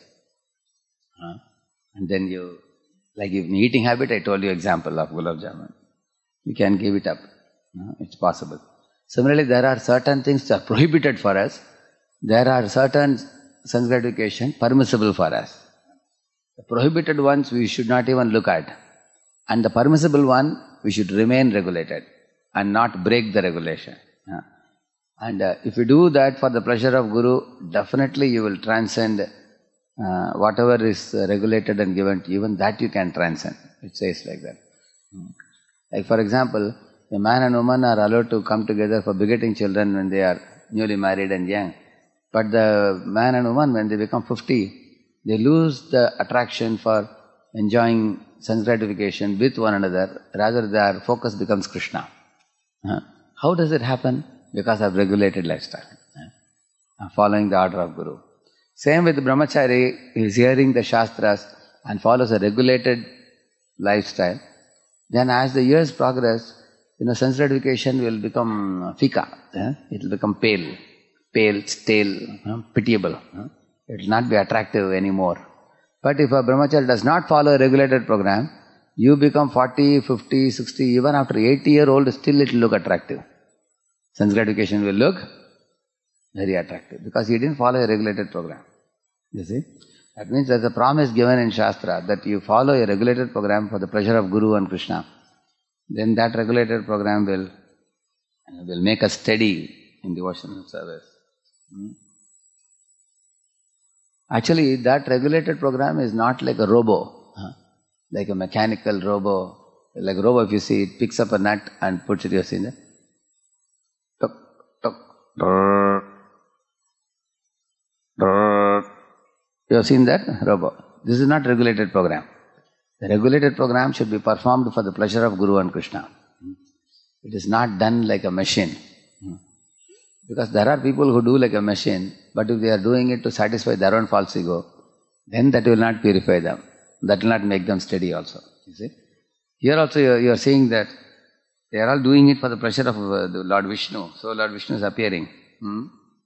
Huh? And then you, like in eating habit, I told you example of gulab jamun. You can give it up. Huh? It's possible. Similarly, there are certain things that are prohibited for us. There are certain sense gratification permissible for us. The prohibited ones we should not even look at. And the permissible one, we should remain regulated and not break the regulation. Huh? And uh, if you do that for the pleasure of Guru, definitely you will transcend uh, whatever is uh, regulated and given to you. Even that you can transcend. It says like that. Hmm. Like for example, a man and woman are allowed to come together for begetting children when they are newly married and young. But the man and woman, when they become fifty, they lose the attraction for enjoying sense gratification with one another. Rather, their focus becomes Krishna. Huh? How does it happen? Because of regulated lifestyle, huh? Following the order of Guru. Same with Brahmachari, he is hearing the Shastras and follows a regulated lifestyle. Then as the years progress, you know, sense gratification will become fika. Huh? It will become pale, pale, stale, huh? Pitiable. Huh? It will not be attractive anymore. But if a brahmachari does not follow a regulated program, you become forty, fifty, sixty, even after eighty year old, still it will look attractive. Sense gratification will look very attractive because he didn't follow a regulated program. You see? That means there's a promise given in Shastra that you follow a regulated program for the pleasure of Guru and Krishna. Then that regulated program will, will make us steady in devotional service. Hmm? Actually, that regulated program is not like a robo, huh? Like a mechanical robo. Like a robo, if you see, it picks up a nut and puts it, you have seen that? Tuk, tuk, drrr, drrr. You have seen that robo? This is not regulated program. The regulated program should be performed for the pleasure of Guru and Krishna. It is not done like a machine. Because there are people who do like a machine, but if they are doing it to satisfy their own false ego, then that will not purify them. That will not make them steady also. You see? Here also you are, you are seeing that they are all doing it for the pleasure of uh, the Lord Vishnu. So Lord Vishnu is appearing. Hmm?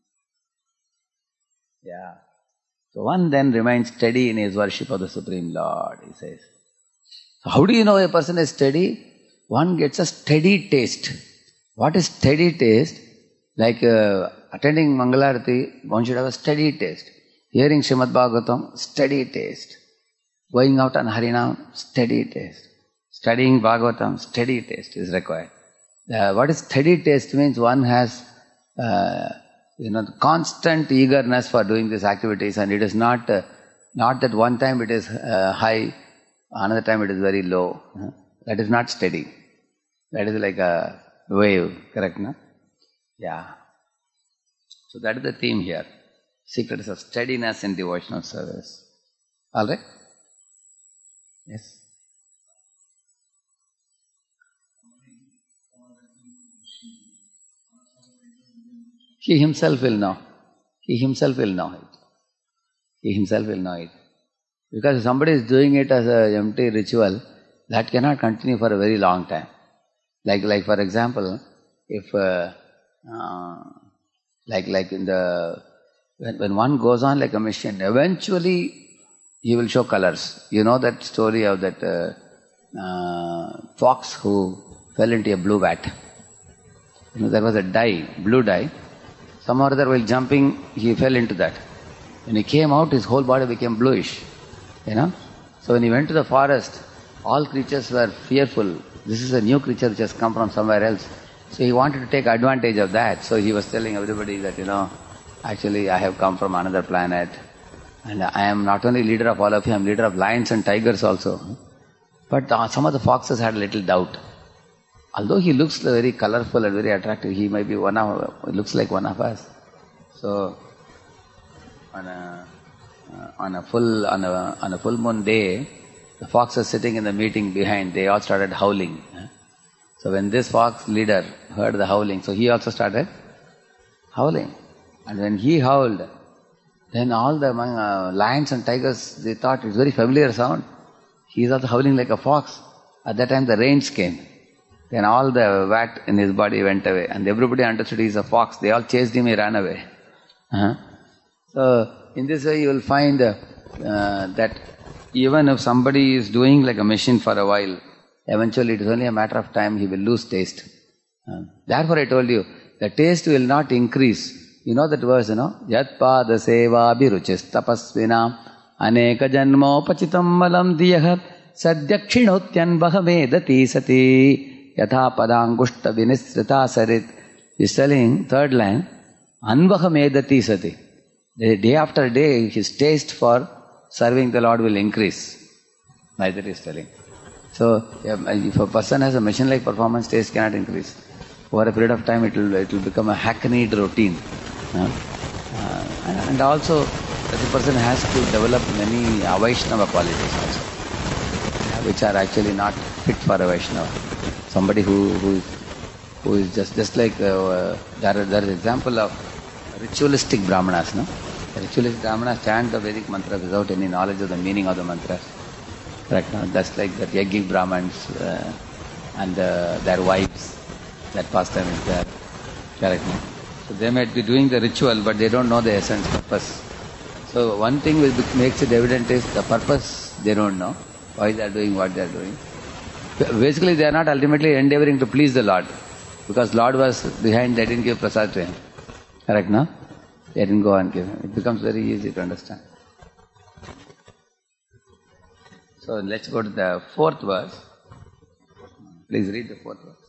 Yeah. So one then remains steady in his worship of the Supreme Lord, he says. So how do you know a person is steady? One gets a steady taste. What is steady taste? Like uh, attending Mangalarati, one should have a steady taste. Hearing Srimad Bhagavatam, steady taste. Going out on Harinam, steady taste. Studying Bhagavatam, steady taste is required. Uh, what is steady taste means one has, uh, you know, constant eagerness for doing these activities, and it is not, uh, not that one time it is uh, high, another time it is very low. Uh, that is not steady. That is like a wave, correct, no? Yeah. So that is the theme here. Secret is of steadiness in devotional service. All right? Yes. He himself will know. He himself will know it. He himself will know it. Because if somebody is doing it as an empty ritual, that cannot continue for a very long time. Like, like for example, if uh, uh, like like in the when, when one goes on like a machine, eventually he will show colors. You know that story of that uh, uh, fox who fell into a blue vat. You know, there was a dye, blue dye. Some or other while jumping, he fell into that. When he came out, his whole body became bluish. You know? So when he went to the forest, all creatures were fearful. This is a new creature which has come from somewhere else. So he wanted to take advantage of that. So he was telling everybody that, you know, actually I have come from another planet. And I am not only leader of all of you, I am leader of lions and tigers also. But uh, some of the foxes had a little doubt. Although he looks very colorful and very attractive, he might be one of, looks like one of us. So, on a, uh, on a full, on a, on a full moon day, the foxes sitting in the meeting behind, they all started howling. So when this fox leader heard the howling, so he also started howling. And when he howled, then all the uh, lions and tigers, they thought it's very familiar sound. He is also howling like a fox. At that time the rains came. Then all the fat in his body went away. And everybody understood he is a fox. They all chased him, he ran away. Uh-huh. So in this way you will find uh, that even if somebody is doing like a machine for a while, eventually it is only a matter of time he will lose taste. Uh, therefore I told you, the taste will not increase. You know that verse, you know? Yat pada seva biruchis tapasvinam aneka janmopachitam malam diyahat sadyakshinottyan bahamedati sati yatha padangushta vinisrita sarit. He is telling, third line, anvahamedati sati. The day after day, his taste for serving the Lord will increase. Like that he is telling. So, if a person has a machine-like performance, taste cannot increase. Over a period of time, it will, it will become a hackneyed routine. Uh, uh, and also, the person has to develop many Vaishnava qualities also, uh, which are actually not fit for a Vaishnava. Somebody who, who, who is just, just like, uh, there, there is an example of ritualistic Brahmanas, no? The ritualistic Brahmanas chant the Vedic mantra without any knowledge of the meaning of the mantra. Correct, no? That's like the Yajnik Brahmins uh, and uh, their wives. That pastime is there. Correct, no? So they might be doing the ritual, but they don't know the essence, purpose. So one thing which makes it evident is the purpose they don't know, why they are doing what they are doing. Basically they are not ultimately endeavoring to please the Lord, because Lord was behind, they didn't give prasad to him. Correct, no? They didn't go and give him. It becomes very easy to understand. So let's go to the fourth verse. Please read the fourth verse.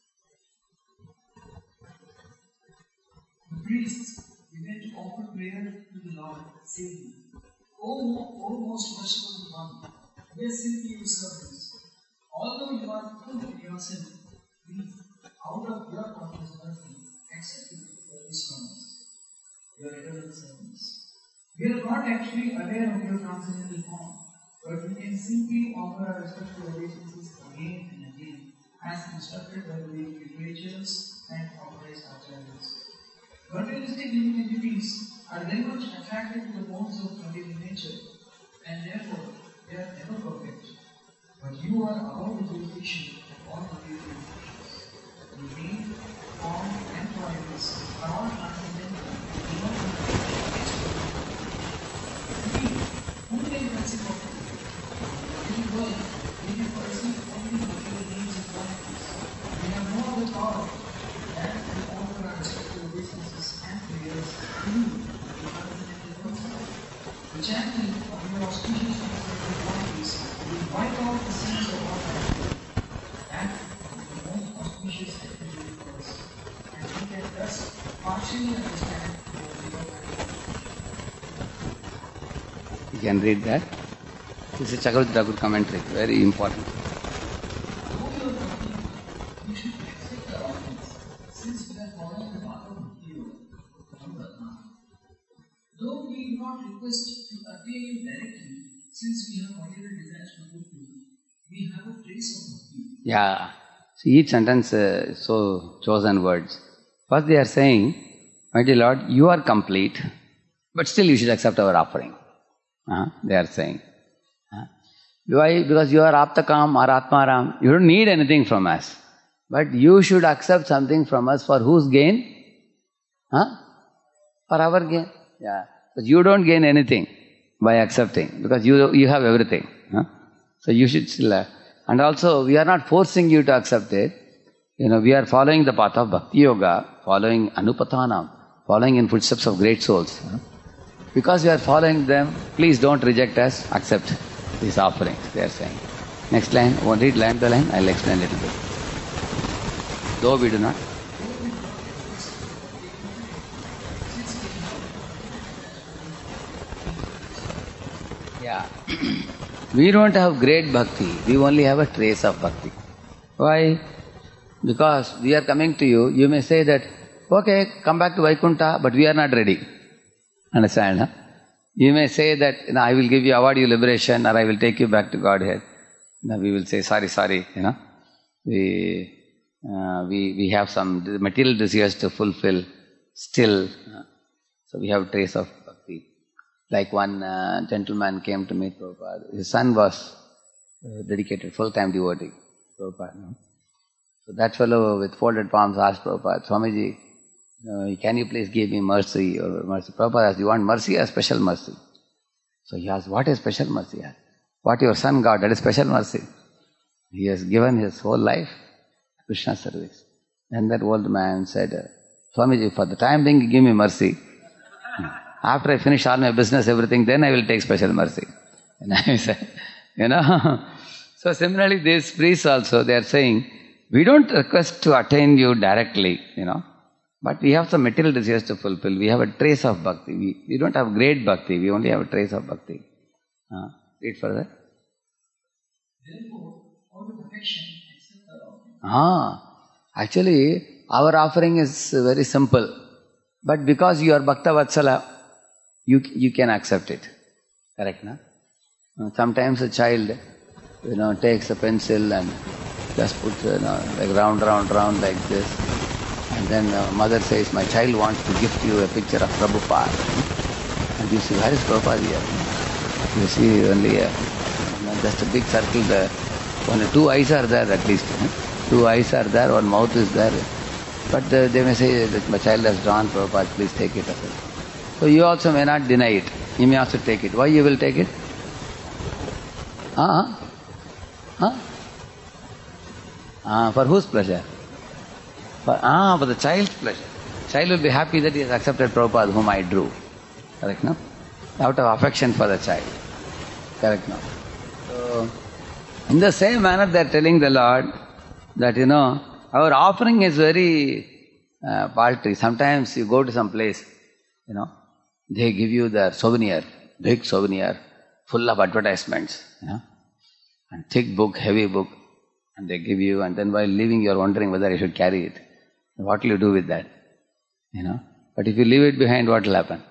The priests began to offer prayer to the Lord, saying, O, o most merciful one, we are simply your servants. Although you are full of yourself, please, out of your boundless mercy, accept this from us, your eternal servants. We are not actually aware of your transcendental form, but we can simply offer our respectful obeisances again and again, as instructed by the Vedic literatures and authorized acharyas. Materialistic living entities are very much attracted to the modes of material nature, and therefore they are never perfect. But you are above the jurisdiction of all material entities. The name, form, and qualities are all transcendental, do not we, who can conceive of it? In the world, we can perceive only material needs and qualities. We have no other power than to offer our respective obeisances and prayers to the transcendental person. The chanting of your auspicious and respective qualities will wipe out the sins of all mankind. That is the most auspicious and creative person, and we can thus partially understand the will of mankind. You can read that. This is Chakravarti Thakur commentary, very important. You should accept the offerings, since we are following the path of Bhakti Yoga. Though we do not request to attain you directly, since we have material desires to fulfill, we have a trace of Bhakti. Yeah. So each sentence uh, so chosen words. First they are saying, my dear Lord, you are complete, but still you should accept our offering. Uh, they are saying. Uh, why? Because you are Aptakam or Atmaram. You don't need anything from us. But you should accept something from us for whose gain? Huh? For our gain. Yeah. But you don't gain anything by accepting, because you you have everything. Huh? So you should still have. And also, we are not forcing you to accept it. You know, we are following the path of Bhakti Yoga, following Anupathanam, following in footsteps of great souls. Huh? because we are following them, please don't reject us, accept these offerings, they are saying. Next line, won't read line by line, I'll explain a little bit. Though we do not. Yeah. We don't have great bhakti, we only have a trace of bhakti. Why? Because we are coming to you, you may say that, okay, come back to Vaikuntha, but we are not ready. Understand, huh? You may say that, you know, I will give you, award you liberation, or I will take you back to Godhead. You know, we will say, sorry, sorry, you know. We, uh, we, we have some material desires to fulfill still. Uh, so we have trace of bhakti. Like one uh, gentleman came to meet Prabhupada. His son was uh, dedicated, full-time devotee, Prabhupada. No? So that fellow with folded palms asked Prabhupada, Swamiji, uh, can you please give me mercy or mercy? Prabhupada asked, you want mercy or special mercy? So he asked, what is special mercy? What your son got, that is special mercy. He has given his whole life to Krishna service. And that old man said, Swamiji, for the time being, give me mercy. After I finish all my business, everything, then I will take special mercy. And I said, you know. So similarly, these priests also, they are saying, we don't request to attain you directly, you know, but we have some material desires to fulfill. We have a trace of bhakti. We, we don't have great bhakti, we only have a trace of bhakti. Uh, read further. Therefore, all the perfection except the offering. Ah, actually, our offering is very simple. But because you are Bhakta Vatsala, you, you can accept it. Correct, no? Sometimes a child, you know, takes a pencil and just puts, you know, like round, round, round like this. And then uh, mother says, my child wants to gift you a picture of Prabhupada. And you see, where is Prabhupada here? You see only a, you know, just a big circle there. Only two eyes are there at least. You know? Two eyes are there, one mouth is there. But uh, they may say that my child has drawn Prabhupada, please take it. So you also may not deny it. You may also take it. Why you will take it? Ah, huh? Ah, for whose pleasure? For, ah, for the child's pleasure. Child will be happy that he has accepted Prabhupada whom I drew. Correct, no? Out of affection for the child. Correct, no? So, in the same manner they are telling the Lord that, you know, our offering is very uh, paltry. Sometimes you go to some place, you know, they give you the souvenir, big souvenir, full of advertisements, you know, and thick book, heavy book, and they give you, and then while leaving you are wondering whether you should carry it. What will you do with that? You know? But if you leave it behind, what will happen?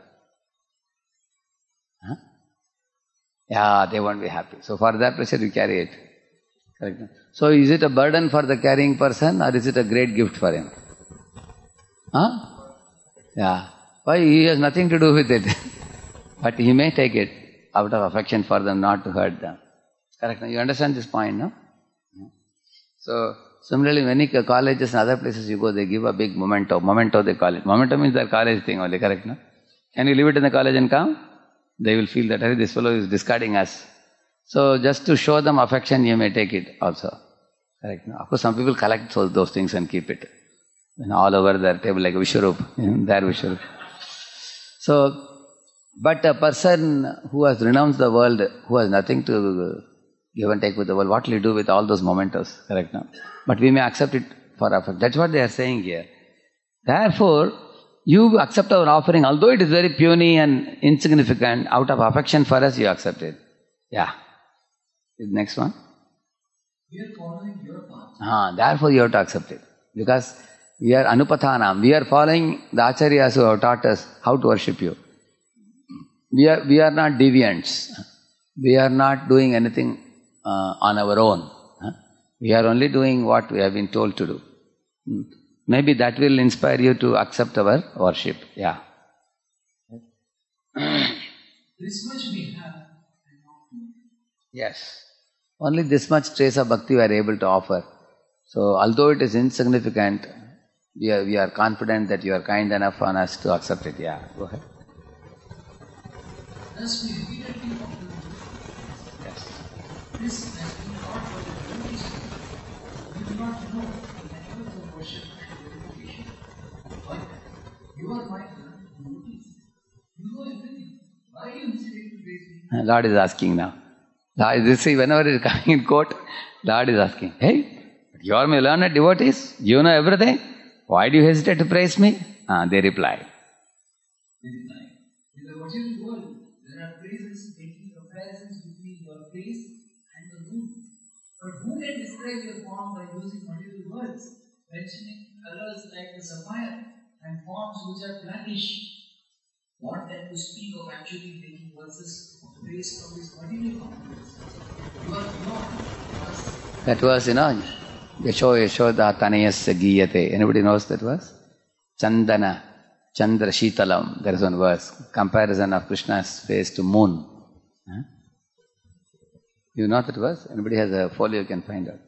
Huh? Yeah, they won't be happy. So for that pleasure you carry it. Correct? So is it a burden for the carrying person or is it a great gift for him? Huh? Yeah. Why? He has nothing to do with it. But he may take it out of affection for them, not to hurt them. Correct? You understand this point, no? So, similarly, many colleges and other places you go, they give a big memento. Memento they call it. Memento means their college thing only, correct, no? Can you leave it in the college and come? They will feel that, hey, this fellow is discarding us. So, just to show them affection, you may take it also. Correct, no? Of course, some people collect those, those things and keep it. You know, all over their table, like Vishwarup, you know, their Vishwarup. So, but a person who has renounced the world, who has nothing to give and take with the world, what will he do with all those mementos? Correct, no? But we may accept it for affection. That's what they are saying here. Therefore, you accept our offering, although it is very puny and insignificant, out of affection for us, you accept it. Yeah. Next one. We are following your path. Ah, therefore you have to accept it. Because we are anupathanam. We are following the acharyas who have taught us how to worship you. We are, we are not deviants. We are not doing anything uh, on our own. Huh? We are only doing what we have been told to do. Hmm. Maybe that will inspire you to accept our worship. Yeah. This much we have. Yes. Only this much trace of bhakti we are able to offer. So, although it is insignificant, we are, we are confident that you are kind enough on us to accept it. Yeah, go ahead. Thus we repeatedly offer Yes. this has been taught by the devotees. We do not know the methods of worship and purification. But you are my devotees. You know everything. Lord is asking now. Lord, you see, whenever it is coming in court, Lord is asking, hey, you are my learned devotees, you know everything. Why do you hesitate to praise me? Ah, they reply. They reply. In the material world, there are praises making comparisons between your face and the moon. But who can describe your form by using material words, mentioning colors like the sapphire and forms which are blackish? What then to speak of actually making verses based on these material components? You are beyond us. That was, you know, Yasho Yashoda Tanayasya Giyate. Anybody knows that verse? Chandana, Chandra Shitalam. There is one verse. Comparison of Krishna's face to moon. Huh? You know that verse? Anybody has a folio, you can find out.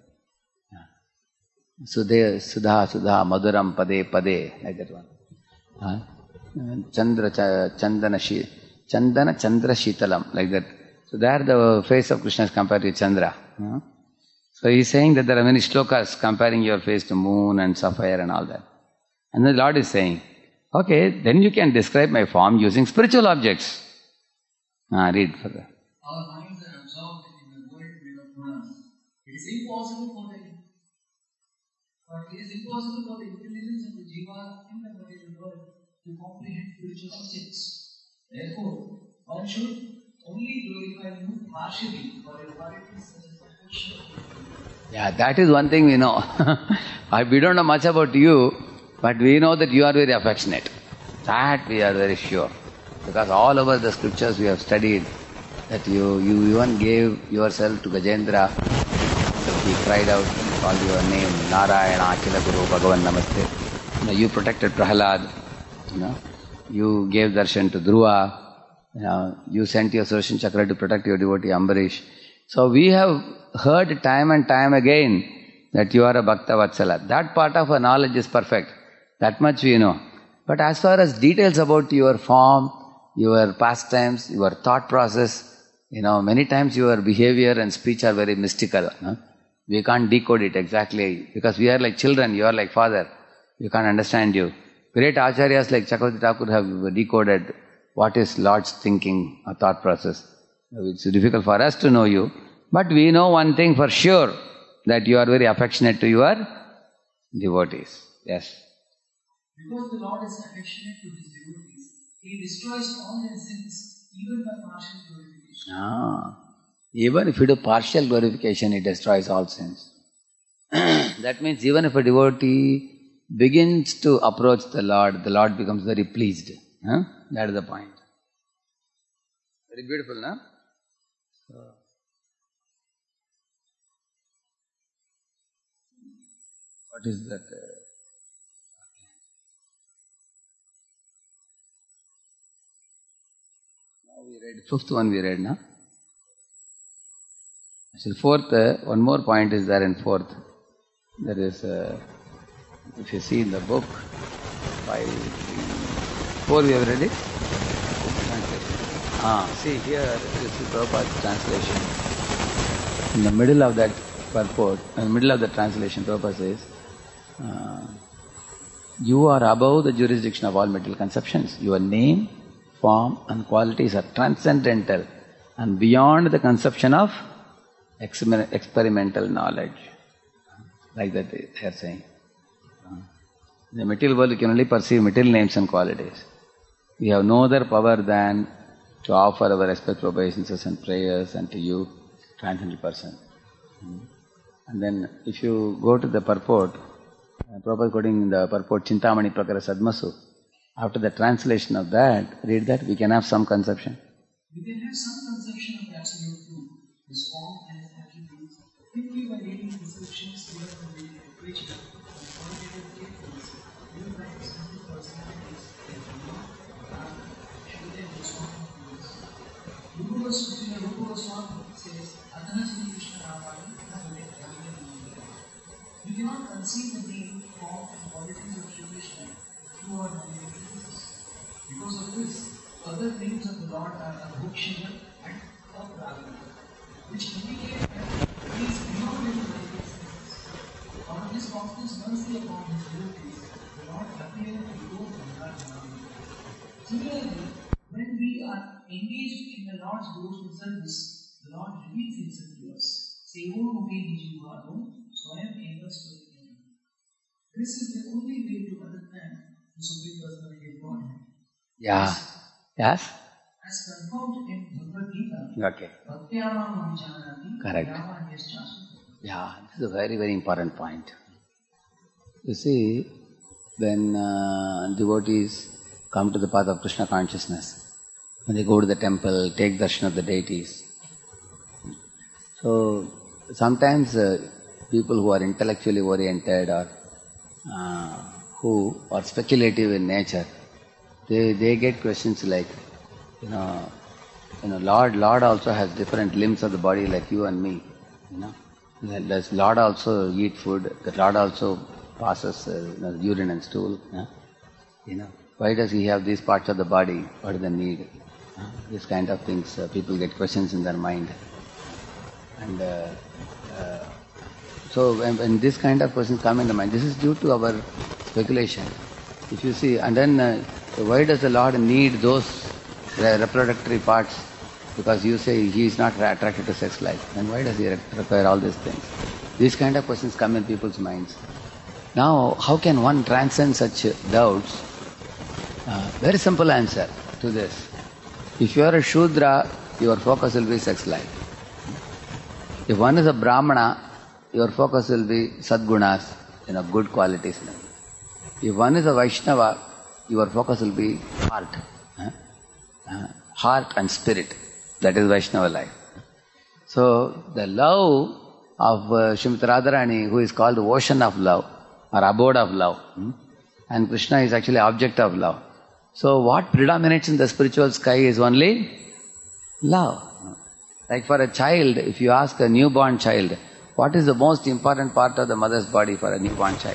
Sudhe, Sudha, Sudha, Maduram, Pade, Pade. Like that one. Huh? Chandra, Chandana, Shi, Chandana, Chandra Shitalam. Like that. So there the face of Krishna is compared to Chandra. Huh? So he is saying that there are many shlokas comparing your face to moon and sapphire and all that. And the Lord is saying, okay, then you can describe my form using spiritual objects. Ah, read further. Our minds are absorbed in the world made of gunas. It is impossible for the but it is impossible for the intelligence of the jiva in the material world to comprehend spiritual objects. Therefore, one should only glorify you partially for your qualities such as affection. Yeah, that is one thing we know. We don't know much about you, but we know that you are very affectionate. That we are very sure. Because all over the scriptures we have studied that you, you even gave yourself to Gajendra. He cried out, called your name, Narayana, Akila Guru, Bhagavan Namaste. You know, you protected Prahalad. You know, you gave darshan to Dhruva. You know, you sent your Sudarshan Chakra to protect your devotee Ambarish. So we have heard time and time again that you are a Bhakta Vatsala. That part of our knowledge is perfect. That much we know. But as far as details about your form, your pastimes, your thought process, you know, many times your behavior and speech are very mystical. Huh? We can't decode it exactly because we are like children, you are like father. We can't understand you. Great acharyas like Chakravarti Thakur have decoded what is Lord's thinking or thought process. It's difficult for us to know you, but we know one thing for sure, that you are very affectionate to your devotees. Yes. Because the Lord is affectionate to His devotees, He destroys all their sins, even by partial glorification. Ah, even if you do partial glorification, it destroys all sins. That means even if a devotee begins to approach the Lord, the Lord becomes very pleased. Huh? That is the point. Very beautiful, no? So, what is that? Uh, now we read, fifth one we read, no? Actually, fourth, uh, one more point is there in fourth. There is, uh, if you see in the book, five, three, four we have read it. Ah, see here, this is Prabhupada's translation. In the middle of that purport, in the middle of the translation, Prabhupada says, uh, you are above the jurisdiction of all material conceptions. Your name, form and qualities are transcendental and beyond the conception of exper- experimental knowledge. Like that they are saying. In the material world, you can only perceive material names and qualities. We have no other power than to offer our respectful obeisances and prayers unto you, transcendental person. And then if you go to the purport, uh, Prabhupada quoting in the purport Chintamani Prakara Sadmasu, after the translation of that, read that, we can have some conception. We can have some conception of absolute truth, His form and His attributes, simply by reading descriptions given from the literature and qualitative statements given by external personalities like Brahma, Rama, Shiva and Goswami. Rupa Goswami, Rupa Goswami says, Adhana Shri Krishna Ramani, you cannot conceive the name, form and qualities of Shri Krishna through our knowledge. Because of this, other names of the Lord are Abhuk Shiva and Apraga, which indicate that He is beyond any material things. Out of His constant mercy upon His devotees, the Lord appeared to go from that. Similarly, when we are engaged in the Lord's devotional service, the Lord reveals himself to us. Sevo mugi dijivado, swayam eva swayam. This is the only way to understand the Supreme Personality of Godhead. Yeah. Yes? As confirmed in Bhagavad Gita, Okay. Bhaktyamam Vijanati, Correct. Yama Yaschasu. Yeah, this is a very, very important point. You see, when uh, devotees come to the path of Krishna consciousness, when they go to the temple, take darshan of the deities, so sometimes uh, people who are intellectually oriented or uh, who are speculative in nature, they, they get questions like, you know, you know, Lord, Lord also has different limbs of the body like you and me, you know. Does Lord also eat food? The Lord also passes uh, you know, urine and stool? Yeah? You know, why does he have these parts of the body? What is the need? Uh, these kind of things, uh, people get questions in their mind. And uh, uh, so when, when this kind of questions come in the mind, this is due to our speculation. If you see, and then uh, why does the Lord need those reproductory parts? Because you say he is not attracted to sex life. Then why does he require all these things? These kind of questions come in people's minds. Now, how can one transcend such doubts? Uh, very simple answer to this. If you are a Shudra, your focus will be sex life. If one is a Brahmana, your focus will be Sadgunas, you know, good qualities. If one is a Vaishnava, your focus will be heart. Huh? Uh, heart and spirit. That is Vaishnava life. So, the love of uh, Srimati Radharani, who is called the ocean of love, or abode of love, hmm? and Krishna is actually object of love. So, what predominates in the spiritual sky is only love. Like for a child, if you ask a newborn child, what is the most important part of the mother's body for a newborn child?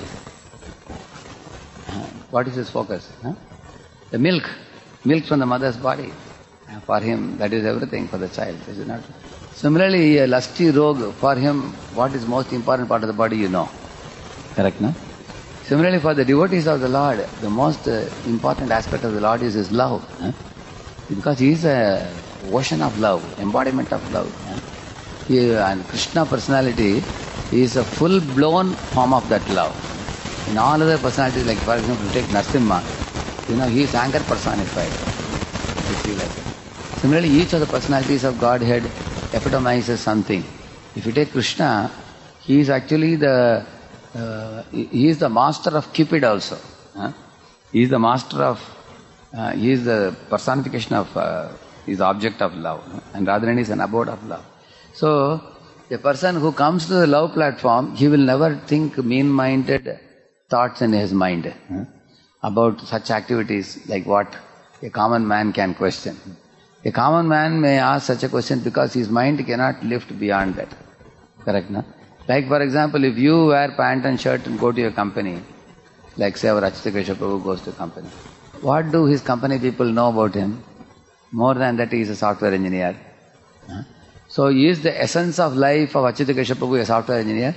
What is his focus? Huh? The milk. Milk from the mother's body. For him, that is everything for the child, is it not? Similarly, a lusty rogue, for him, what is most important part of the body, you know. Correct, no? Similarly, for the devotees of the Lord, the most uh, important aspect of the Lord is his love. Huh? Because he is a ocean of love, embodiment of love. Huh? He, and Krishna personality is a full-blown form of that love. In all other personalities, like for example, take Narasimha, you know, he is anger personified. You see like that. Similarly, each of the personalities of Godhead epitomizes something. If you take Krishna, he is actually the uh, he is the master of Cupid also. Huh? He is the master of uh, he is the personification of uh, he is the object of love, huh? And Radharani is an abode of love. So, a person who comes to the love platform, he will never think mean-minded thoughts in his mind huh? about such activities like what a common man can question. A common man may ask such a question because his mind cannot lift beyond that. Correct, no? Like for example, if you wear pant and shirt and go to your company, like say our Achyuta Prabhu goes to a company, what do his company people know about him? More than that, he is a software engineer. Huh? So is the essence of life of Achyuta Prabhu a software engineer?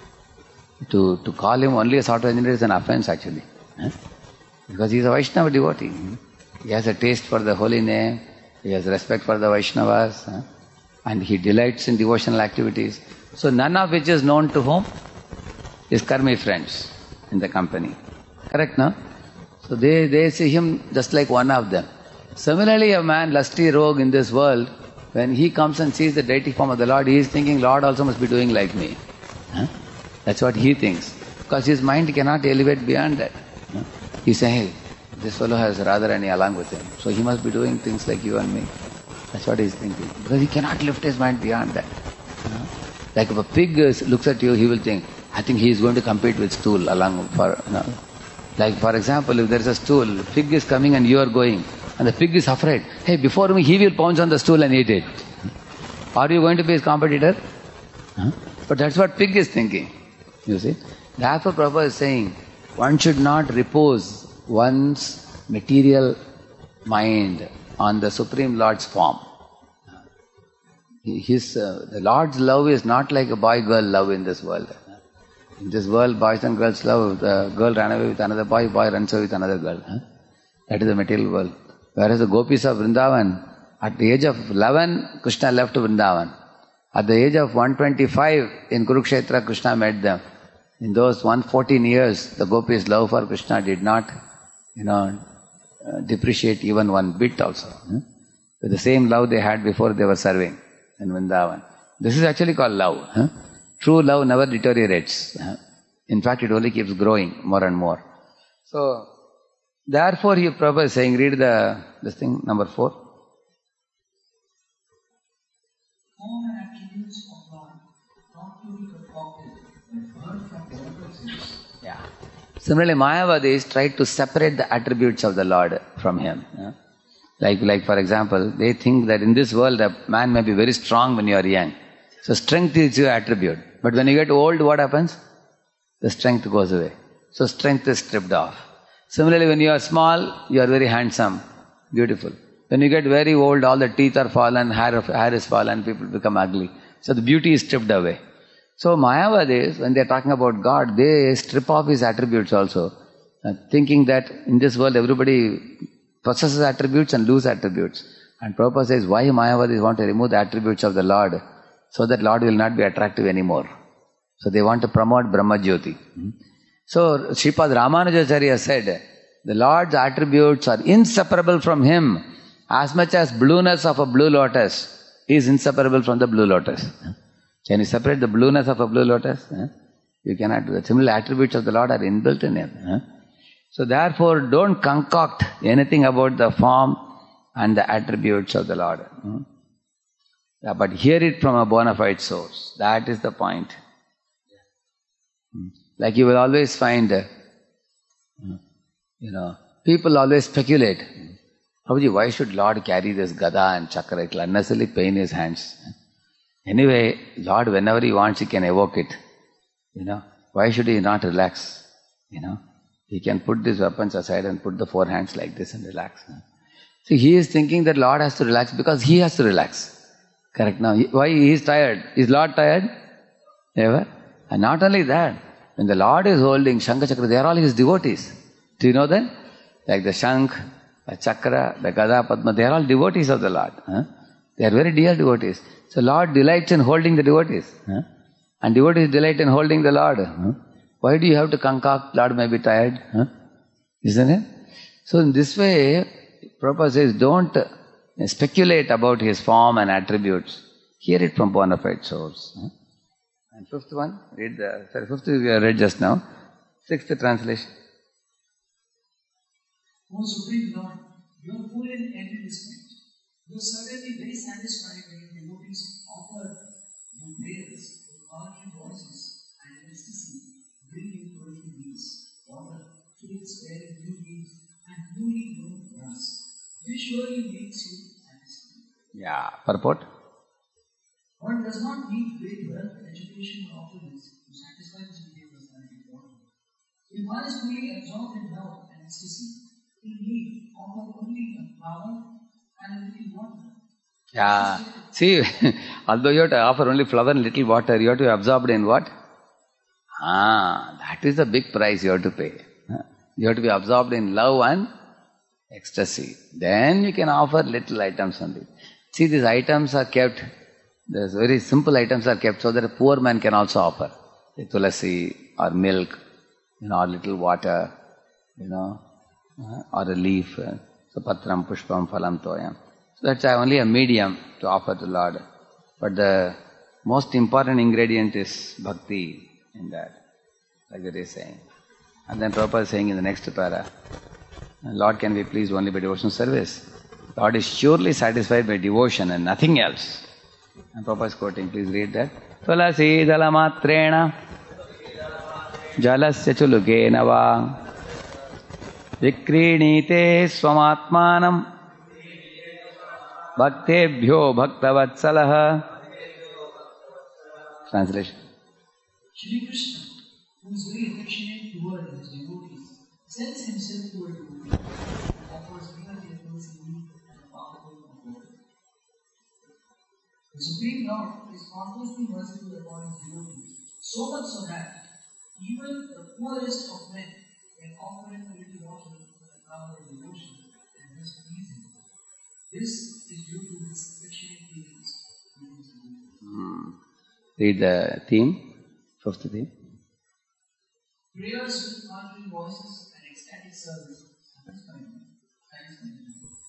To, to call him only a software engineer is an offense actually. Huh? Because he is a Vaishnava devotee. He has a taste for the holy name, he has respect for the Vaishnavas, huh? and he delights in devotional activities. So none of which is known to whom? His karmi friends in the company. Correct, no? So they, they see him just like one of them. Similarly, a man, lusty rogue in this world, when he comes and sees the deity form of the Lord, he is thinking, Lord also must be doing like me. Huh? That's what he thinks. Because his mind cannot elevate beyond that. Huh? He's saying, hey, this fellow has Radharani along with him, so he must be doing things like you and me. That's what he's thinking. Because he cannot lift his mind beyond that. Huh? Like if a pig looks at you, he will think, I think he is going to compete with stool along for, you know. Like for example, if there is a stool, pig is coming and you are going, and the pig is afraid. Hey, before me, he will pounce on the stool and eat it. Are you going to be his competitor? Huh? But that's what pig is thinking. You see? Therefore, Prabhupada is saying, one should not repose one's material mind on the Supreme Lord's form. His, uh, the Lord's love is not like a boy-girl love in this world. In this world, boys and girls love. The girl ran away with another boy, boy runs away with another girl. Huh? That is the material world. Whereas the gopis of Vrindavan At the age of eleven, Krishna left Vrindavan. At the age of one twenty-five, in Kurukshetra, Krishna met them. In those one hundred fourteen years, the gopis' love for Krishna did not, you know, uh, depreciate even one bit also. Hmm? With the same love they had before they were serving in Vrindavan. This is actually called love. Huh? True love never deteriorates. Huh? In fact, it only keeps growing more and more. So, therefore, he Prabhupada is saying, read the this thing, number four. Form and attributes of God, not to be concocted, but learned from purposes. Yeah. Similarly, Mayavadis tried to separate the attributes of the Lord from him. Yeah? Like, like for example, they think that in this world a man may be very strong when you are young. So strength is your attribute. But when you get old, what happens? The strength goes away. So strength is stripped off. Similarly, when you are small, you are very handsome, beautiful. When you get very old, all the teeth are fallen, hair, hair is fallen, people become ugly. So the beauty is stripped away. So Mayavadis, when they are talking about God, they strip off his attributes also, uh, thinking that in this world everybody possesses attributes and lose attributes. And Prabhupada says, why Mayavadis want to remove the attributes of the Lord, so that Lord will not be attractive anymore. So they want to promote Brahma Jyoti. Hmm? So Sripad Ramanujacharya said, the Lord's attributes are inseparable from him, as much as blueness of a blue lotus is inseparable from the blue lotus. Can you separate the blueness of a blue lotus? You cannot do that. Similar attributes of the Lord are inbuilt in him. So therefore, don't concoct anything about the form and the attributes of the Lord. Yeah, but hear it from a bona fide source. That is the point. Like you will always find, you know, people always speculate. Prabhuji, why should Lord carry this gada and chakra? It will unnecessarily pain his hands. Anyway, Lord, whenever he wants, he can evoke it. You know, why should he not relax? You know, he can put these weapons aside and put the four hands like this and relax. See, he is thinking that Lord has to relax because he has to relax. Correct now. Why he is tired? Is Lord tired? Ever? And not only that, when the Lord is holding Shankha Chakra, they are all his devotees. Do you know that? Like the Shankh, the Chakra, the Gada, Padma, they are all devotees of the Lord. Huh? They are very dear devotees. So Lord delights in holding the devotees. Huh? And devotees delight in holding the Lord. Huh? Why do you have to concoct? Lord may be tired. Huh? Isn't it? So in this way, Prabhupada says, don't speculate about his form and attributes. Hear it from bona fide source. Huh? And fifth one, read the, sorry, fifth we have read just now. Sixth translation. O Supreme Lord, you are full in every respect. You are certainly very satisfied when your devotees offer you prayers with powerful voices and ecstasy, bring you earthly meals, water, fields bearing new leaves, and newly grown grass. This surely makes you satisfied. Yeah, purport. One does not need great wealth, education, or opulence to satisfy the Supreme Personality of God. If one is fully absorbed in love and ecstasy, he need offer only a flower and a little water. Yeah. See, although you have to offer only flower and little water, you have to be absorbed in what? Ah, that is the big price you have to pay. You have to be absorbed in love and ecstasy. Then you can offer little items only. See, these items are kept, these very simple items are kept so that a poor man can also offer. Like tulasi or milk, you know, or little water, you know, or a leaf. So patram, pushpam, phalam, toyam. So that's only a medium to offer to Lord. But the most important ingredient is bhakti in that, like it is saying. And then Prabhupada is saying in the next para, Lord can be pleased only by devotional service. Lord is surely satisfied by devotion and nothing else. And Prabhupada is quoting, please read that. Tulasi dalamatrena jalasya chulukena va vikrinite swamatmanam bhaktebhyo bhaktavatsalah. Translation. Shri Krishna, who is very affectionate toward his devotees, sends himself to a devotee and offers mere temples in need and a powerful afford. The Supreme Lord is constantly merciful upon his devotees, so much so that even the poorest of men can offer him a little water for the power of devotion and thus please him. This is due to his affectionate feelings. Hmm. Read the theme, fifth theme. Prayers with faltering voices and ecstatic service satisfy me. Satisfy me.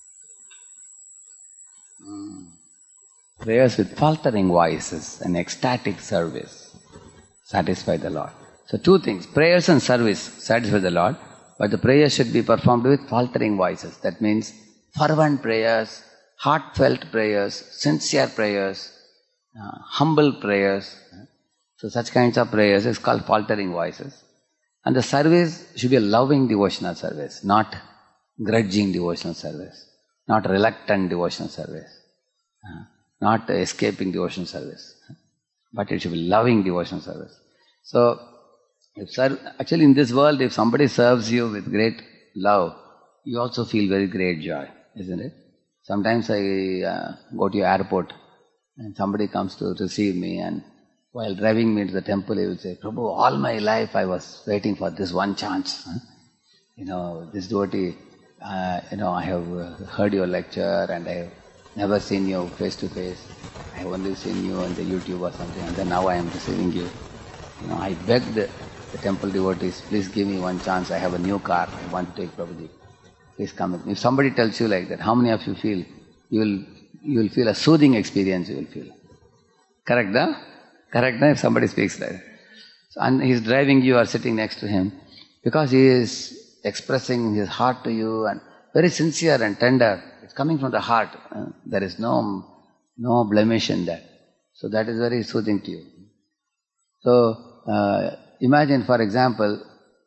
Hmm. Prayers with faltering voices and ecstatic service satisfy the Lord. So two things, prayers and service satisfy the Lord, but the prayer should be performed with faltering voices. That means fervent prayers, heartfelt prayers, sincere prayers, uh, humble prayers. So such kinds of prayers is called faltering voices. And the service should be a loving devotional service, not grudging devotional service, not reluctant devotional service, uh, not escaping devotional service, but it should be loving devotional service. So, if serve, actually in this world, if somebody serves you with great love, you also feel very great joy, isn't it? Sometimes I uh, go to your airport and somebody comes to receive me, and while driving me to the temple, he will say, Prabhu, all my life I was waiting for this one chance. Huh? You know, this devotee, uh, you know, I have uh, heard your lecture and I have never seen you face to face. I have only seen you on the YouTube or something, and then now I am receiving you. You know, I begged the, the temple devotees, please give me one chance. I have a new car. I want to take Prabhuji. Please come with me. If somebody tells you like that, how many of you feel? You will, you will feel a soothing experience. You will feel. Correct, huh? Correct, huh? If somebody speaks like that. So, and he is driving you or sitting next to him, because he is expressing his heart to you and very sincere and tender. It's coming from the heart. Uh, there is no no blemish in that. So that is very soothing to you. So uh, imagine, for example,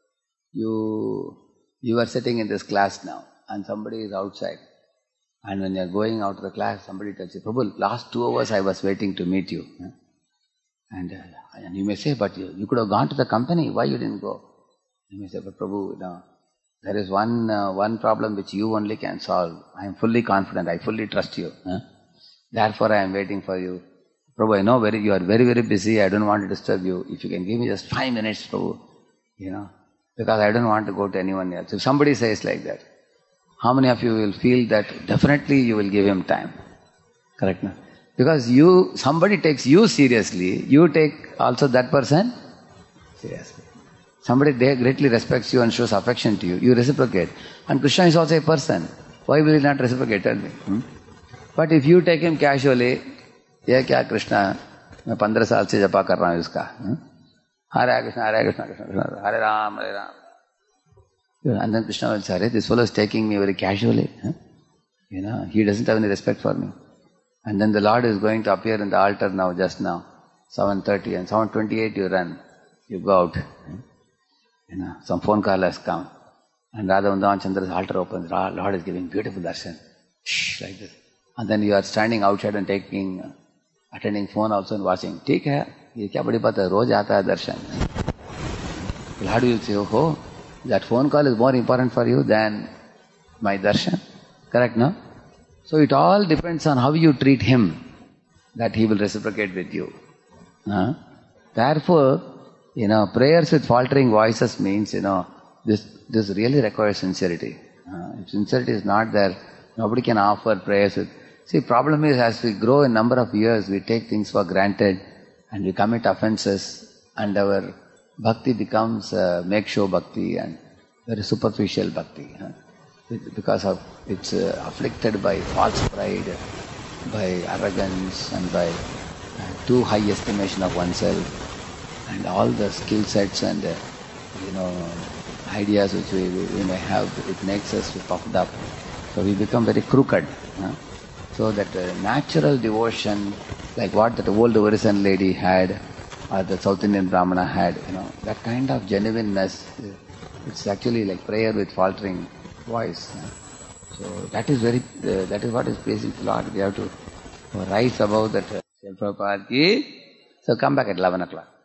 you you are sitting in this class now, and somebody is outside, and when you are going out of the class, somebody tells you, Prabhu, last two hours I was waiting to meet you. Uh, and uh, and you may say, but you, you could have gone to the company. Why you didn't go? You may say, but Prabhu, you know, there is one uh, one problem which you only can solve. I am fully confident. I fully trust you. Huh? Therefore, I am waiting for you. Prabhu, I know very you are very very busy. I don't want to disturb you. If you can give me just five minutes, Prabhu, you know, because I don't want to go to anyone else. If somebody says like that, how many of you will feel that definitely you will give him time? Correct, no? Because you somebody takes you seriously, you take also that person seriously. Somebody greatly respects you and shows affection to you, you reciprocate. And Krishna is also a person. Why will he not reciprocate? Tell me. Hmm? But if you take him casually, ये क्या कृष्णा मैं पंद्रह साल से जपा कर रहा हूँ इसका, हरे कृष्णा हरे कृष्णा कृष्णा कृष्णा हरे राम हरे Ram, and then Krishna will say, this fellow is taking me very casually, huh? You know, he doesn't have any respect for me. And then the Lord is going to appear in the altar now, just now, seven thirty, and seven twenty-eight you run, you go out. You know, some phone call has come, and Radha Vrindavan Chandra's altar opens, Lord is giving beautiful darshan, shh, like this. And then you are standing outside and taking, uh, attending phone also and watching. ठीक है, ये क्या बड़ी बात है, रोज आता है darshan. How do you say, oh, that phone call is more important for you than my darshan? Correct, no? So it all depends on how you treat him, that he will reciprocate with you. Huh? Therefore, you know, prayers with faltering voices means, you know, this this really requires sincerity. Uh, if sincerity is not there, nobody can offer prayers with... See, problem is, as we grow in number of years, we take things for granted and we commit offenses, and our bhakti becomes uh, make-show bhakti and very superficial bhakti. Huh? Because of it's uh, afflicted by false pride, by arrogance, and by uh, too high estimation of oneself, and all the skill sets and uh, you know ideas which we, we may have, it makes us puffed up. So we become very crooked. Huh? So that uh, natural devotion, like what that old Orison lady had, or the South Indian Brahmana had, you know, that kind of genuineness, it's actually like prayer with faltering voice. Huh? So that is very, uh, that is what is pleasing to Lord. We have to rise above that. Uh, so come back at eleven o'clock.